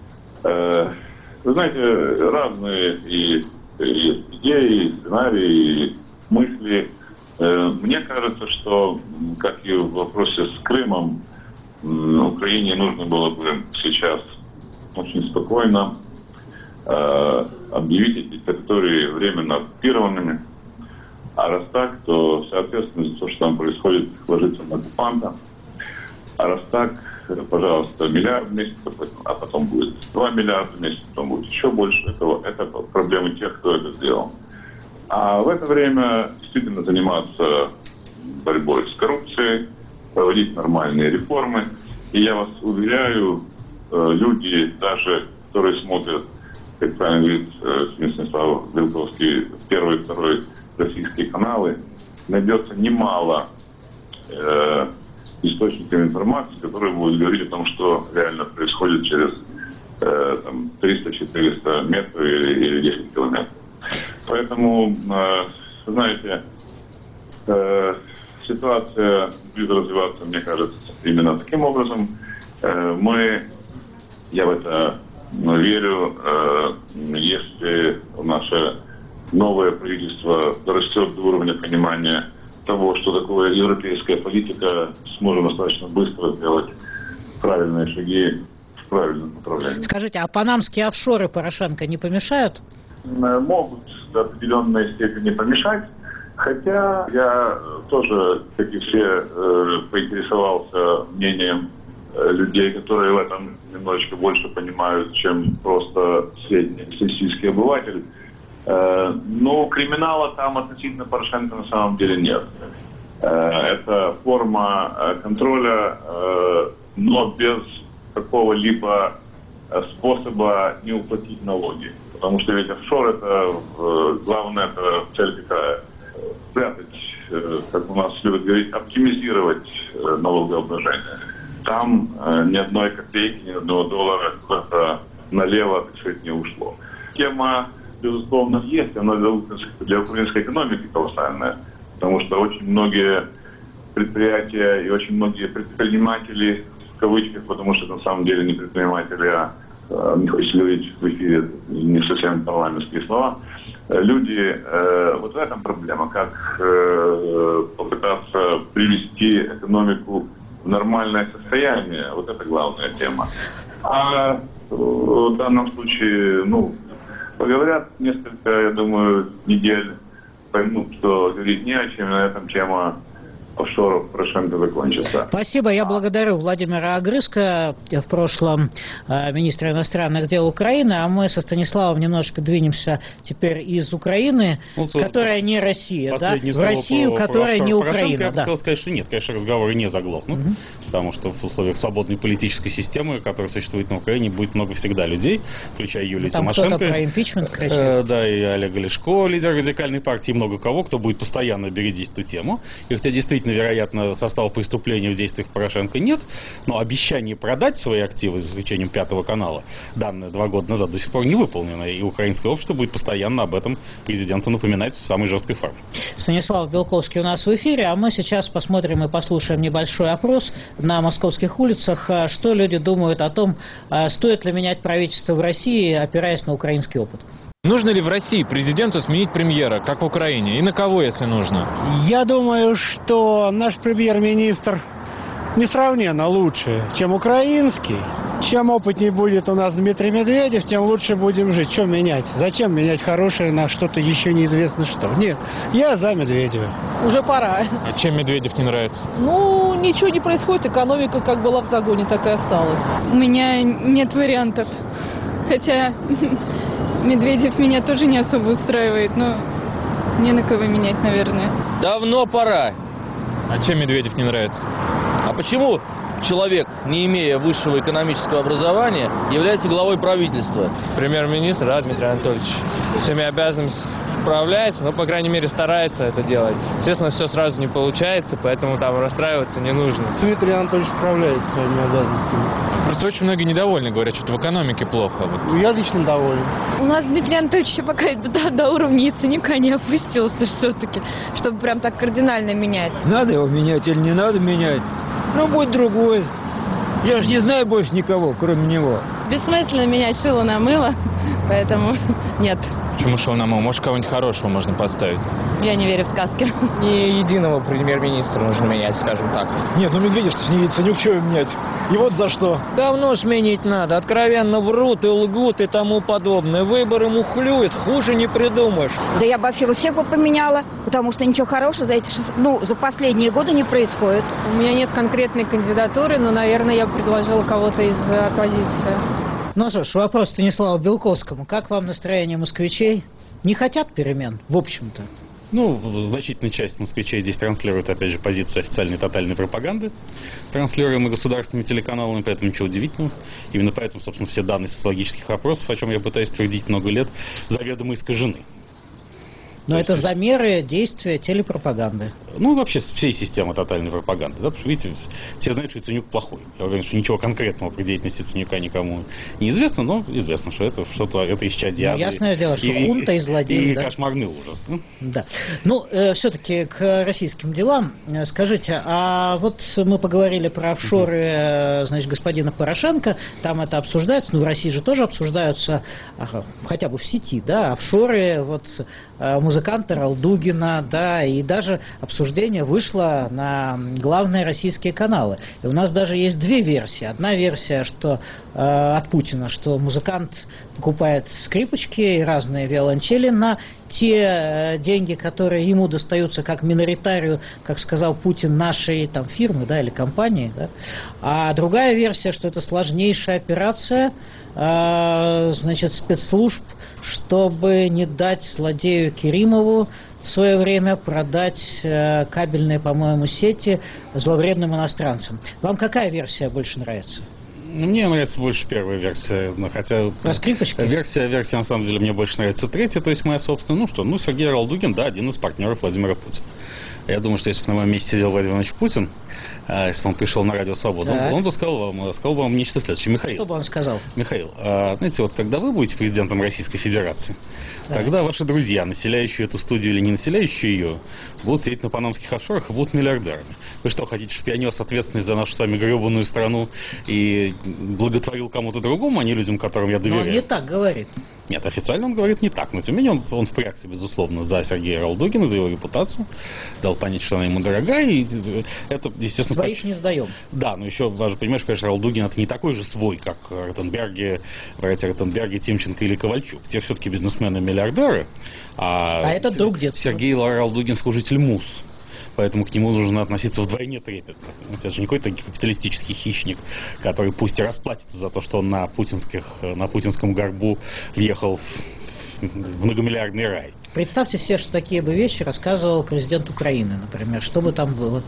Вы знаете, разные и идеи, и сценарии, и мысли. Мне кажется, что, как и в вопросе с Крымом, Украине нужно было бы сейчас очень спокойно объявить эти территории временно оккупированными. А раз так, то, соответственно, за то, что там происходит, ложится на оккупанта. А раз так, пожалуйста, миллиард в месяц, а потом будет 2 миллиарда в месяц, потом будет еще больше. Это проблемы тех, кто это сделал. А в это время действительно заниматься борьбой с коррупцией, проводить нормальные реформы. И я вас уверяю, люди, даже которые смотрят, как правильно говорит Станислав Белковский, первый и второй российские каналы, найдется немало источников информации, которые будут говорить о том, что реально происходит через 300-400 метров или 10 километров. Поэтому, знаете, ситуация будет развиваться, мне кажется, именно таким образом. Я в это верю, если наше новое правительство дорастет до уровня понимания того, что такое европейская политика, сможем достаточно быстро сделать правильные шаги в правильном направлении. Скажите, а панамские офшоры Порошенко не помешают? Могут до определенной степени помешать, хотя я тоже, как и все, поинтересовался мнением людей, которые в этом немножечко больше понимают, чем просто среднестатистический обыватель. Но криминала там относительно Порошенко на самом деле нет. Это форма контроля, но без какого-либо способа не уплатить налоги. Потому что ведь офшор это главное, это цель какая? Спрятать, как у нас любят говорить, оптимизировать налогообложение. Там ни одной копейки, ни одного доллара куда-то налево, так сказать, не ушло. Тема, безусловно, есть, она для украинской экономики колоссальная, потому что очень многие предприятия и очень многие предприниматели, в кавычках, потому что это на самом деле не предприниматели, а не хочется говорить в эфире не совсем парламентские слова, люди, вот в этом проблема, как попытаться привести экономику в нормальное состояние, вот это главная тема. А в данном случае, поговорят несколько, я думаю, недель, поймут, что говорить не о чем, и на этом тема офшоров Порошенко закончится. Спасибо. Я благодарю Владимира Огрызка, в прошлом министра иностранных дел Украины, а мы со Станиславом немножко двинемся теперь из Украины, которая не Россия, да, в Россию, которая не Украина. Я хотел сказать, что нет, конечно, разговоры не заглохнут, потому что в условиях свободной политической системы, которая существует на Украине, будет много всегда людей, включая Юлию Тимошенко. Там кто-то про импичмент кричит. Да, и Олега Ляшко, лидер радикальной партии, много кого, кто будет постоянно бередить эту тему. И хотя действительно, вероятно, состава преступления в действиях Порошенко нет, но обещание продать свои активы, за исключением Пятого канала, данное 2 года назад, до сих пор не выполнено. И украинское общество будет постоянно об этом президенту напоминать в самой жесткой форме. Станислав Белковский у нас в эфире, а мы сейчас посмотрим и послушаем небольшой опрос на московских улицах, что люди думают о том, стоит ли менять правительство в России, опираясь на украинский опыт. Нужно ли в России президенту сменить премьера, как в Украине? И на кого, если нужно? Я думаю, что наш премьер-министр несравненно лучше, чем украинский. Чем опытнее будет у нас Дмитрий Медведев, тем лучше будем жить. Что менять? Зачем менять хорошее на что-то еще неизвестно что? Нет, я за Медведева. Уже пора. А чем Медведев не нравится? Ничего не происходит. Экономика как была в загоне, так и осталась. У меня нет вариантов. Хотя Медведев меня тоже не особо устраивает, но не на кого менять, наверное. Давно пора. А чем Медведев не нравится? А почему человек, не имея высшего экономического образования, является главой правительства? Премьер-министр, да, Дмитрий Анатольевич, всеми обязанностями справляется, но, по крайней мере, старается это делать. Естественно, все сразу не получается, поэтому там расстраиваться не нужно. Дмитрий Анатольевич справляется с своими обязанностями. Просто очень многие недовольны, говорят, что в экономике плохо. Вот. Я лично доволен. У нас Дмитрий Анатольевич еще пока до уровня яйценика не опустился все-таки, чтобы прям так кардинально менять. Надо его менять или не надо менять? Ну, будь другой. Я же не знаю больше никого, кроме него. Бессмысленно менять шило на мыло, поэтому нет. Почему шел на мол? Может, кого-нибудь хорошего можно поставить? Я не верю в сказки. Не единого премьер-министра нужно менять, скажем так. Нет, ну Медведев же не Яценюк, что его менять? И вот за что. Давно сменить надо. Откровенно врут и лгут и тому подобное. Выборы мухлюют, хуже не придумаешь. Да я бы вообще бы всех бы поменяла, потому что ничего хорошего за последние годы не происходит. У меня нет конкретной кандидатуры, но, наверное, я бы предложила кого-то из оппозиции. Ну что ж, вопрос Станиславу Белковскому. Как вам настроение москвичей? Не хотят перемен, в общем-то? Ну, значительная часть москвичей здесь транслирует, опять же, позицию официальной тотальной пропаганды, транслируемой государственными телеканалами, поэтому ничего удивительного. Именно поэтому, собственно, все данные социологических опросов, о чем я пытаюсь твердить много лет, заведомо искажены. Но это замеры действия телепропаганды. Ну, вообще, всей системы тотальной пропаганды. Да? Потому что, видите, все знают, что Яценюк плохой. Я уверен, что ничего конкретного про деятельность Яценюка никому не известно, но известно, что это что-то, это исчадие. Ну, ясное дело, что хунта и злодей. И да? Кошмарный ужас. Да? Да. Ну, все-таки к российским делам. Скажите, а вот мы поговорили про офшоры, значит, господина Порошенко. Там это обсуждается. Ну, в России же тоже обсуждаются, хотя бы в сети, да, офшоры, вот, музыканта Ралдугина, да, и даже обсуждение вышло на главные российские каналы. И у нас даже есть две версии. Одна версия, что от Путина, что музыкант покупает скрипочки и разные виолончели на те деньги, которые ему достаются как миноритарию, как сказал Путин, нашей там фирмы, да, или компании, да. А другая версия, что это сложнейшая операция, значит, спецслужб, чтобы не дать злодею Керимову в свое время продать кабельные, по-моему, сети зловредным иностранцам. Вам какая версия больше нравится? Мне нравится больше первая версия, хотя версия на самом деле мне больше нравится третья, то есть моя собственная. Сергей Ралдугин, да, один из партнеров Владимира Путина. Я думаю, что если бы на моем месте сидел Владимир Ильич Путин, если бы он пришел на Радио Свобода, он бы сказал вам нечто следующее. Михаил. Что бы он сказал? Михаил, знаете, вот когда вы будете президентом Российской Федерации, тогда ваши друзья, населяющие эту студию или не населяющие ее, будут сидеть на панамских офшорах и будут миллиардерами. Вы что, хотите, чтобы я нес ответственность за нашу с вами гребаную страну и благотворил кому-то другому, а не людям, которым я доверяю? Но он не так говорит. Нет, официально он говорит не так, но тем не менее он впрягся, безусловно, за Сергея Ралдугина, за его репутацию, дал понять, что она ему дорога, и это, естественно... Своих не сдаем. Да, но еще важно понимать, что, конечно, Ралдугин это не такой же свой, как братья Ротенберги, Тимченко или Ковальчук. Те все-таки бизнесмены-миллиардеры, а это друг детства. Сергей Ралдугин служитель МУС. Поэтому к нему нужно относиться вдвойне трепетно. Это же не какой-то капиталистический хищник, который пусть и расплатится за то, что он на путинском горбу въехал в многомиллиардный рай. Представьте себе, что такие бы вещи рассказывал президент Украины, например. Что бы там было?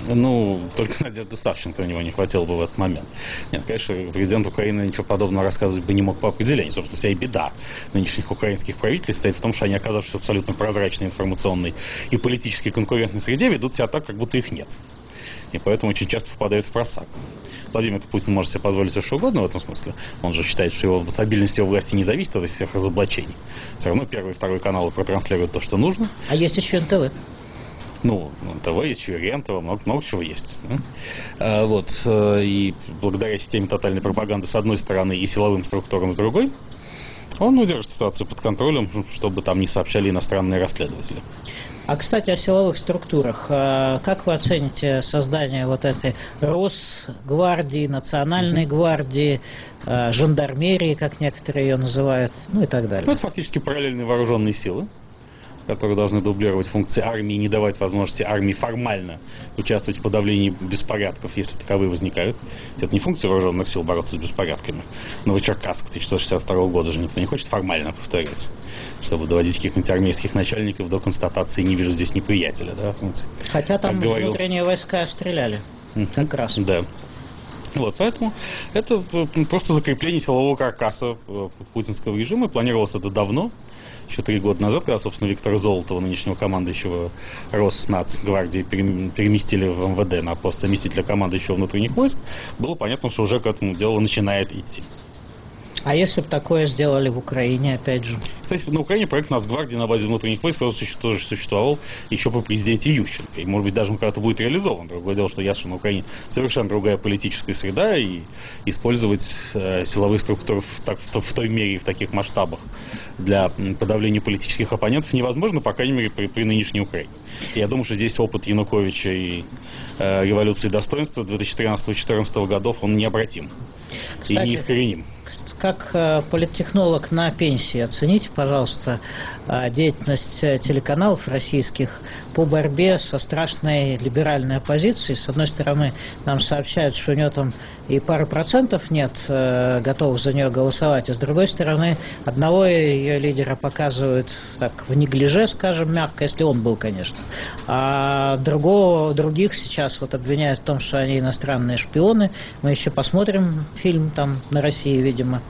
Только Надежды Савченко на него не хватило бы в этот момент. Нет, конечно, президент Украины ничего подобного рассказывать бы не мог по определению. Собственно, вся и беда нынешних украинских правительств стоит в том, что они, оказавшись в абсолютно прозрачной информационной и политической конкурентной среде, ведут себя так, как будто их нет. И поэтому очень часто попадают в просак. Владимир Путин может себе позволить все что угодно в этом смысле. Он же считает, что его стабильность его власти не зависит от всех разоблачений. Все равно первый и второй каналы протранслируют то, что нужно. А есть еще НТВ. НТВ есть, еще и РЕН-ТВ, много чего есть. Да? И благодаря системе тотальной пропаганды с одной стороны и силовым структурам с другой, он удержит ситуацию под контролем, чтобы там не сообщали иностранные расследователи. А, кстати, о силовых структурах. Как вы оцените создание вот этой Росгвардии, Национальной гвардии, жандармерии, как некоторые ее называют, и так далее? Это фактически параллельные вооруженные силы, которые должны дублировать функции армии и не давать возможности армии формально участвовать в подавлении беспорядков, если таковые возникают. Это не функция вооруженных сил бороться с беспорядками. Новочеркасск 1962 года же никто не хочет формально повторять, чтобы доводить каких-нибудь армейских начальников до констатации «не вижу здесь неприятеля». Да? Хотя там внутренние войска стреляли. Как раз. Да. Вот, поэтому это просто закрепление силового каркаса путинского режима. Планировалось это давно, еще 3 года назад, когда, собственно, Виктора Золотова, нынешнего командующего Роснацгвардии, переместили в МВД на пост заместителя командующего внутренних войск, было понятно, что уже к этому делу начинает идти. А если бы такое сделали в Украине, опять же? Кстати, на Украине проект Нацгвардии на базе внутренних войск тоже существовал еще при президенте Ющенко. И, может быть, даже он когда-то будет реализован. Другое дело, что ясно, на Украине совершенно другая политическая среда, и использовать силовые структуры в той мере и в таких масштабах для подавления политических оппонентов невозможно, по крайней мере, при нынешней Украине. И я думаю, что здесь опыт Януковича и революции достоинства 2013-2014 годов, он необратим. Кстати, и неискореним. Как политтехнолог на пенсии, оцените, пожалуйста, деятельность телеканалов российских по борьбе со страшной либеральной оппозицией. С одной стороны, нам сообщают, что у нее там и пары процентов нет готовых за нее голосовать, а с другой стороны, одного ее лидера показывают так в неглиже, скажем, мягко, если он был, конечно, а других сейчас вот обвиняют в том, что они иностранные шпионы. Мы еще посмотрим фильм там на России, видимо.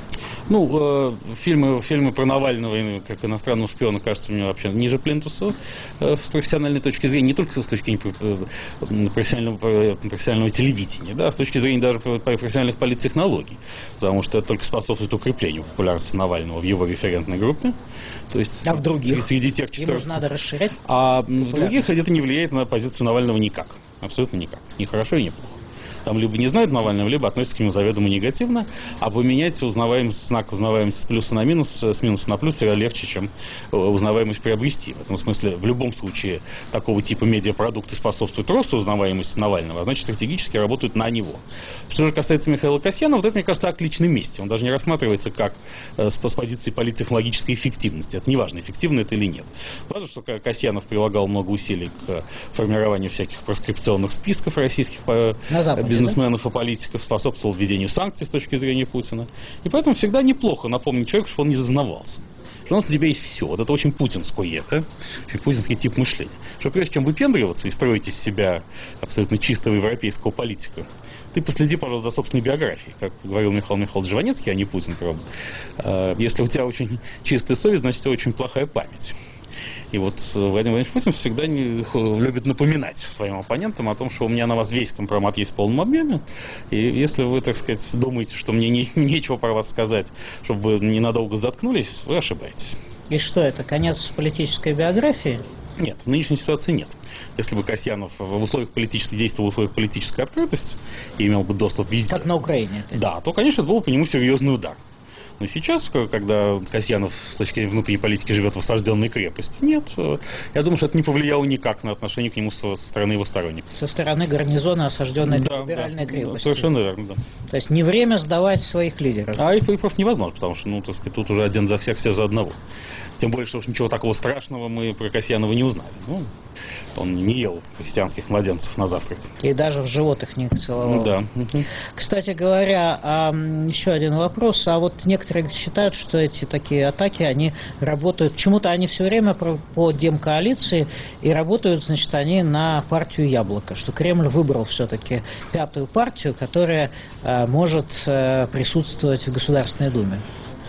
Ну, фильмы про Навального как иностранного шпиона, кажется, мне вообще ниже плинтуса с профессиональной точки зрения, не только с точки зрения профессионального телевидения, да, а с точки зрения даже профессиональных политтехнологий, потому что это только способствует укреплению популярности Навального в его референтной группе. То есть, а в других? Среди тех 14... Ему же надо расширять. А в других это не влияет на позицию Навального никак. Абсолютно никак. Ни хорошо и ни плохо. Там либо не знают Навального, либо относятся к нему заведомо негативно, а поменять знак узнаваемости с плюса на минус, с минуса на плюс всегда легче, чем узнаваемость приобрести. В этом смысле, в любом случае, такого типа медиапродукты способствуют росту узнаваемости Навального, а значит, стратегически работают на него. Что же касается Михаила Касьянова, вот это, мне кажется, так в личном месте. Он даже не рассматривается как с позиции политтехнологической эффективности. Это не важно, эффективно это или нет. Важно, что Касьянов прилагал много усилий к формированию всяких проскрипционных списков российских бизнесменов и политиков, способствовал введению санкций с точки зрения Путина. И поэтому всегда неплохо напомнить человеку, что он не зазнавался. Что у нас на тебя есть все. Вот это очень путинское, да? Очень путинский тип мышления. Что прежде чем выпендриваться и строить из себя абсолютно чистого европейского политика, ты последи, пожалуйста, за собственной биографией. Как говорил Михаил Михайлович Жванецкий, а не Путин, правда. Если у тебя очень чистая совесть, значит, у тебя очень плохая память. И вот Владимир Владимирович Путин всегда любит напоминать своим оппонентам о том, что у меня на вас весь компромат есть в полном объеме. И если вы, так сказать, думаете, что мне нечего про вас сказать, чтобы вы ненадолго заткнулись, вы ошибаетесь. И что это, конец политической биографии? Нет, в нынешней ситуации нет. Если бы Касьянов в условиях политических действий, в условиях политической открытости и имел бы доступ везде, как на Украине, да, то, конечно, это был бы по нему серьезный удар. Но сейчас, когда Касьянов с точки зрения внутренней политики живет в осажденной крепости, нет. Я думаю, что это не повлияло никак на отношение к нему со стороны его сторонников. Со стороны гарнизона осажденной либеральной крепости. Да, совершенно верно, да. То есть не время сдавать своих лидеров. А и просто невозможно, потому что, ну, так сказать, тут уже один за всех, все за одного. Тем более, что уж ничего такого страшного мы про Касьянова не узнали. Ну, он не ел христианских младенцев на завтрак. И даже в живот их не целовал. Да. Кстати говоря, еще один вопрос. А вот некоторые считают, что эти такие атаки, они работают, почему-то они все время по демкоалиции, и работают, значит, они на партию Яблоко, что Кремль выбрал все-таки пятую партию, которая может присутствовать в Государственной Думе.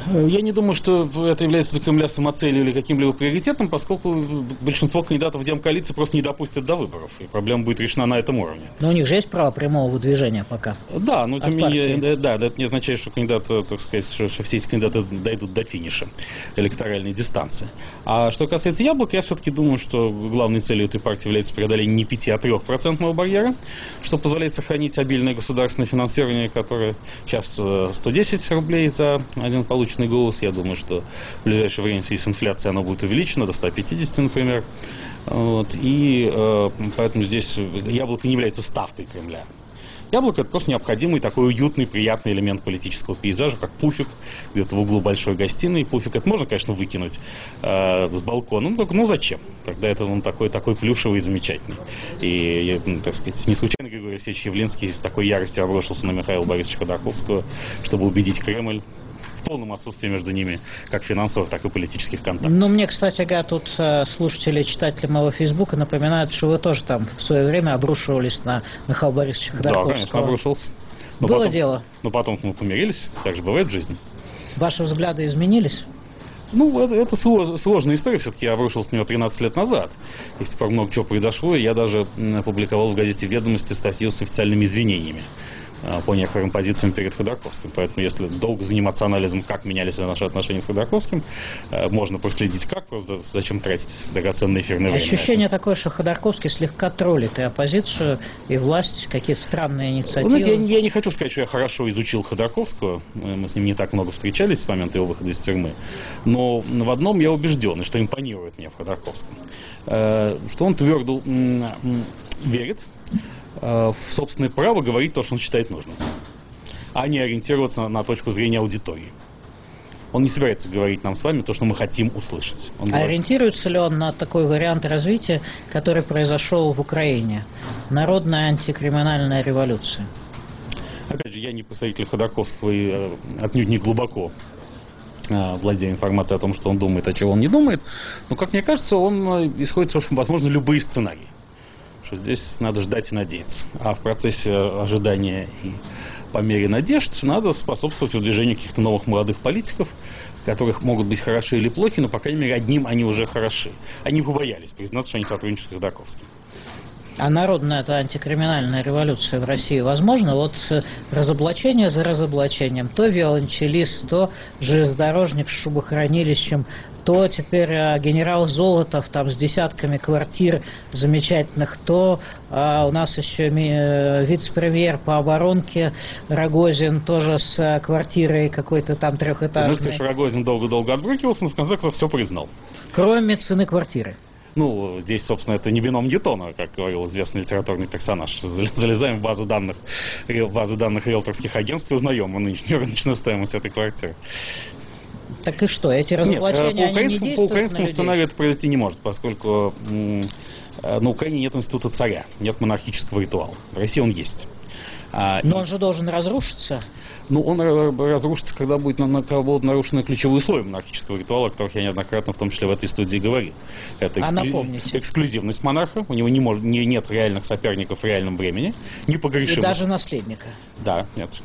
Я не думаю, что это является для Кремля самоцелью или каким-либо приоритетом, поскольку большинство кандидатов в демкоалиции просто не допустят до выборов, и проблема будет решена на этом уровне. Но у них же есть право прямого выдвижения пока. Да, но тем не менее, да, это не означает, что кандидаты, так сказать, что все эти кандидаты дойдут до финиша электоральной дистанции. А что касается Яблока, я все-таки думаю, что главной целью этой партии является преодоление не 5, а 3% барьера, что позволяет сохранить обильное государственное финансирование, которое сейчас 110 рублей за один полученный голос. Я думаю, что в ближайшее время в связи с инфляцией оно будет увеличено до 150, например. Вот. И поэтому здесь Яблоко не является ставкой Кремля. Яблоко — это просто необходимый такой уютный, приятный элемент политического пейзажа, как пуфик где-то в углу большой гостиной. Пуфик это можно, конечно, выкинуть с балкона, но только зачем? Когда это он такой плюшевый и замечательный. И, так сказать, не случайно Григорий Алексеевич Явлинский с такой яростью обрушился на Михаила Борисовича Ходорковского, чтобы убедить Кремль в полном отсутствии между ними как финансовых, так и политических контактов. Ну, мне, кстати, тут слушатели и читатели моего Фейсбука напоминают, что вы тоже там в свое время обрушивались на Михаила Борисовича Ходорковского. Да, конечно, обрушился. Было дело. Но потом мы помирились, так же бывает в жизни. Ваши взгляды изменились? Ну, это сложная история, все-таки я вышел с нее 13 лет назад. И с тех пор много чего произошло, и я даже опубликовал в газете «Ведомости» статью с официальными извинениями по некоторым позициям перед Ходорковским. Поэтому, если долго заниматься анализом, как менялись наши отношения с Ходорковским, можно проследить как, просто зачем тратить драгоценное эфирное время. Ощущение такое, что Ходорковский слегка троллит и оппозицию, и власть, какие-то странные инициативы. Вы знаете, я не хочу сказать, что я хорошо изучил Ходорковского, мы с ним не так много встречались с момента его выхода из тюрьмы, но в одном я убежден, и что импонирует мне в Ходорковском, что он твердо верит в собственное право говорить то, что он считает нужным, а не ориентироваться на точку зрения аудитории. Он не собирается говорить нам с вами то, что мы хотим услышать. Ориентируется ли он на такой вариант развития, который произошел в Украине? Народная антикриминальная революция. Опять же, я не представитель Ходорковского и отнюдь не глубоко владею информацией о том, что он думает, а чего он не думает. Но, как мне кажется, он исходит из, что возможно любые сценарии. Что здесь надо ждать и надеяться. А в процессе ожидания и по мере надежд надо способствовать выдвижению каких-то новых молодых политиков, которых могут быть хороши или плохи, но, по крайней мере, одним они уже хороши. Они побоялись признаться, что они сотрудничают с Ходорковским. А народная эта антикриминальная революция в России возможно? Вот разоблачение за разоблачением. То виолончелист, то железнодорожник с шубохранилищем, то теперь генерал Золотов там с десятками квартир замечательных, то у нас еще вице-премьер по оборонке Рогозин тоже с квартирой какой-то там трехэтажной. Ну, конечно, Рогозин долго-долго отбрыкивался, но в конце концов все признал. Кроме цены квартиры. Ну, здесь, собственно, это не бином Ньютона, как говорил известный литературный персонаж. Залезаем в базу данных риэлторских агентств и узнаем нынешнюю рыночную стоимость этой квартиры. Так и что, эти разоблачения, они не действуют по украинскому сценарию это произойти не может, поскольку на Украине нет института царя, нет монархического ритуала. В России он есть. Но он же должен разрушиться. Ну, он разрушится, когда будут нарушены ключевые условия монархического ритуала, о которых я неоднократно, в том числе в этой студии, говорил. Это эксклюзивность монарха, у него нет реальных соперников в реальном времени, непогрешимых. И даже наследника. Да,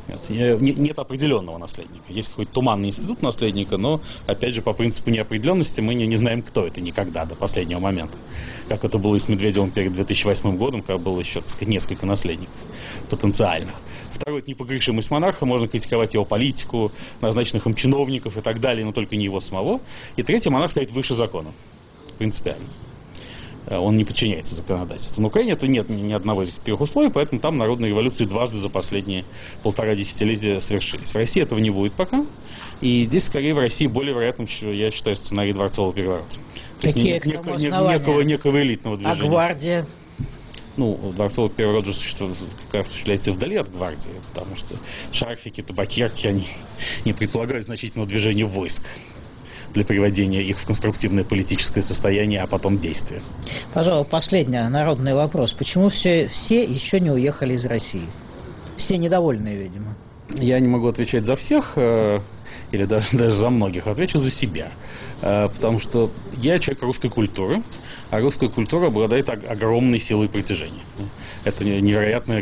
нет определенного наследника. Есть какой-то туманный институт наследника, но, опять же, по принципу неопределенности мы не знаем, кто это никогда, до последнего момента. Как это было и с Медведевым перед 2008 годом, когда было еще, так сказать, несколько наследников потенциальных. Второе, это непогрешимость монарха, можно критиковать его политику, назначенных им чиновников и так далее, но только не его самого. И третье, монарх стоит выше закона, принципиально. Он не подчиняется законодательству. На Украине это нет ни одного из этих трех условий, поэтому там народные революции дважды за последние 1,5 десятилетия совершились. В России этого не будет пока. И здесь, скорее, в России более вероятным, я считаю, сценарий дворцового переворота. Какие к тому основания? Некого элитного движения. А гвардия? Ну, дворцовый переворот же осуществляется вдали от гвардии, потому что шарфики, табакерки, они не предполагают значительного движения войск для приведения их в конструктивное политическое состояние, а потом действия. Пожалуй, последний народный вопрос. Почему все еще не уехали из России? Все недовольные, видимо. Я не могу отвечать за всех, или даже за многих, отвечу за себя. Потому что я человек русской культуры, а русская культура обладает огромной силой притяжения. Это невероятная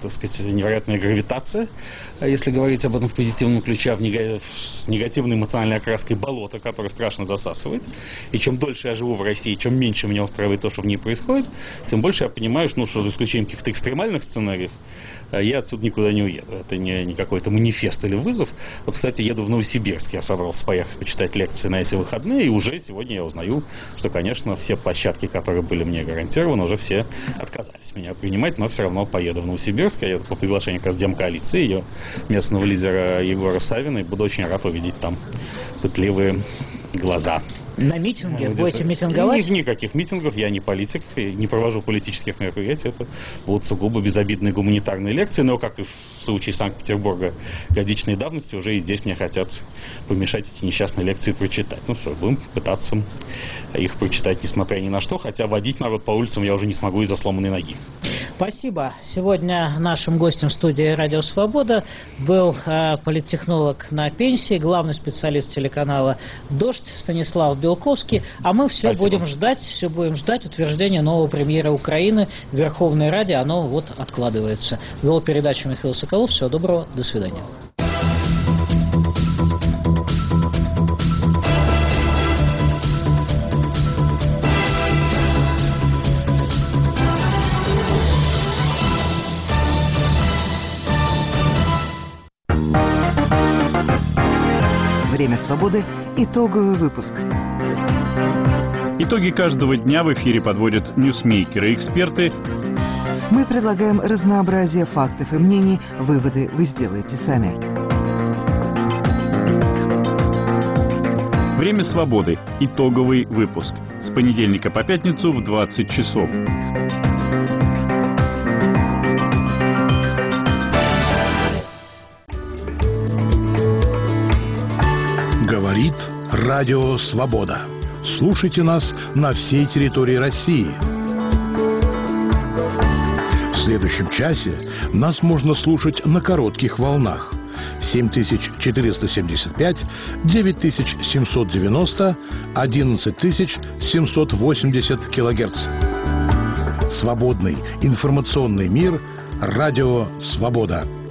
гравитация, если говорить об этом в позитивном ключе, с негативной эмоциональной окраской болото, которое страшно засасывает. И чем дольше я живу в России, чем меньше меня устраивает то, что в ней происходит, тем больше я понимаю, что за исключением каких-то экстремальных сценариев, я отсюда никуда не уеду. Это не какой-то манифест или вызов. Вот, кстати, еду в Новосибирск. Я собрался поехать почитать лекции на эти выходные, и уже сегодня я узнаю, что, конечно, все площадки, которые были мне гарантированы, уже все отказались меня принимать, но все равно поеду в Новосибирск. Я еду по приглашению как раз Демкоалиции, ее местного лидера Егора Савина, и буду очень рад увидеть там пытливые глаза. На митинге? Будете митинговать? Никаких митингов, я не политик, не провожу политических мероприятий. Это будут сугубо безобидные гуманитарные лекции, но, как и в случае Санкт-Петербурга годичной давности, уже и здесь мне хотят помешать эти несчастные лекции прочитать. Ну что, будем пытаться их прочитать, несмотря ни на что, хотя водить народ по улицам я уже не смогу из-за сломанной ноги. Спасибо. Сегодня нашим гостем студии «Радио Свобода» был политтехнолог на пенсии, главный специалист телеканала «Дождь» Станислав Белковский, а мы все будем ждать утверждения нового премьера Украины в Верховной Раде. Оно вот откладывается. Вел передачу Михаил Соколов. Всего доброго. До свидания. Время свободы. Итоговый выпуск. Итоги каждого дня в эфире подводят ньюсмейкеры и эксперты. Мы предлагаем разнообразие фактов и мнений. Выводы вы сделаете сами. Время свободы. Итоговый выпуск. С понедельника по пятницу в 20 часов. Говорит Радио Свобода. Слушайте нас на всей территории России. В следующем часе нас можно слушать на коротких волнах. 7475, 9790, 11780 килогерц. Свободный информационный мир. Радио Свобода.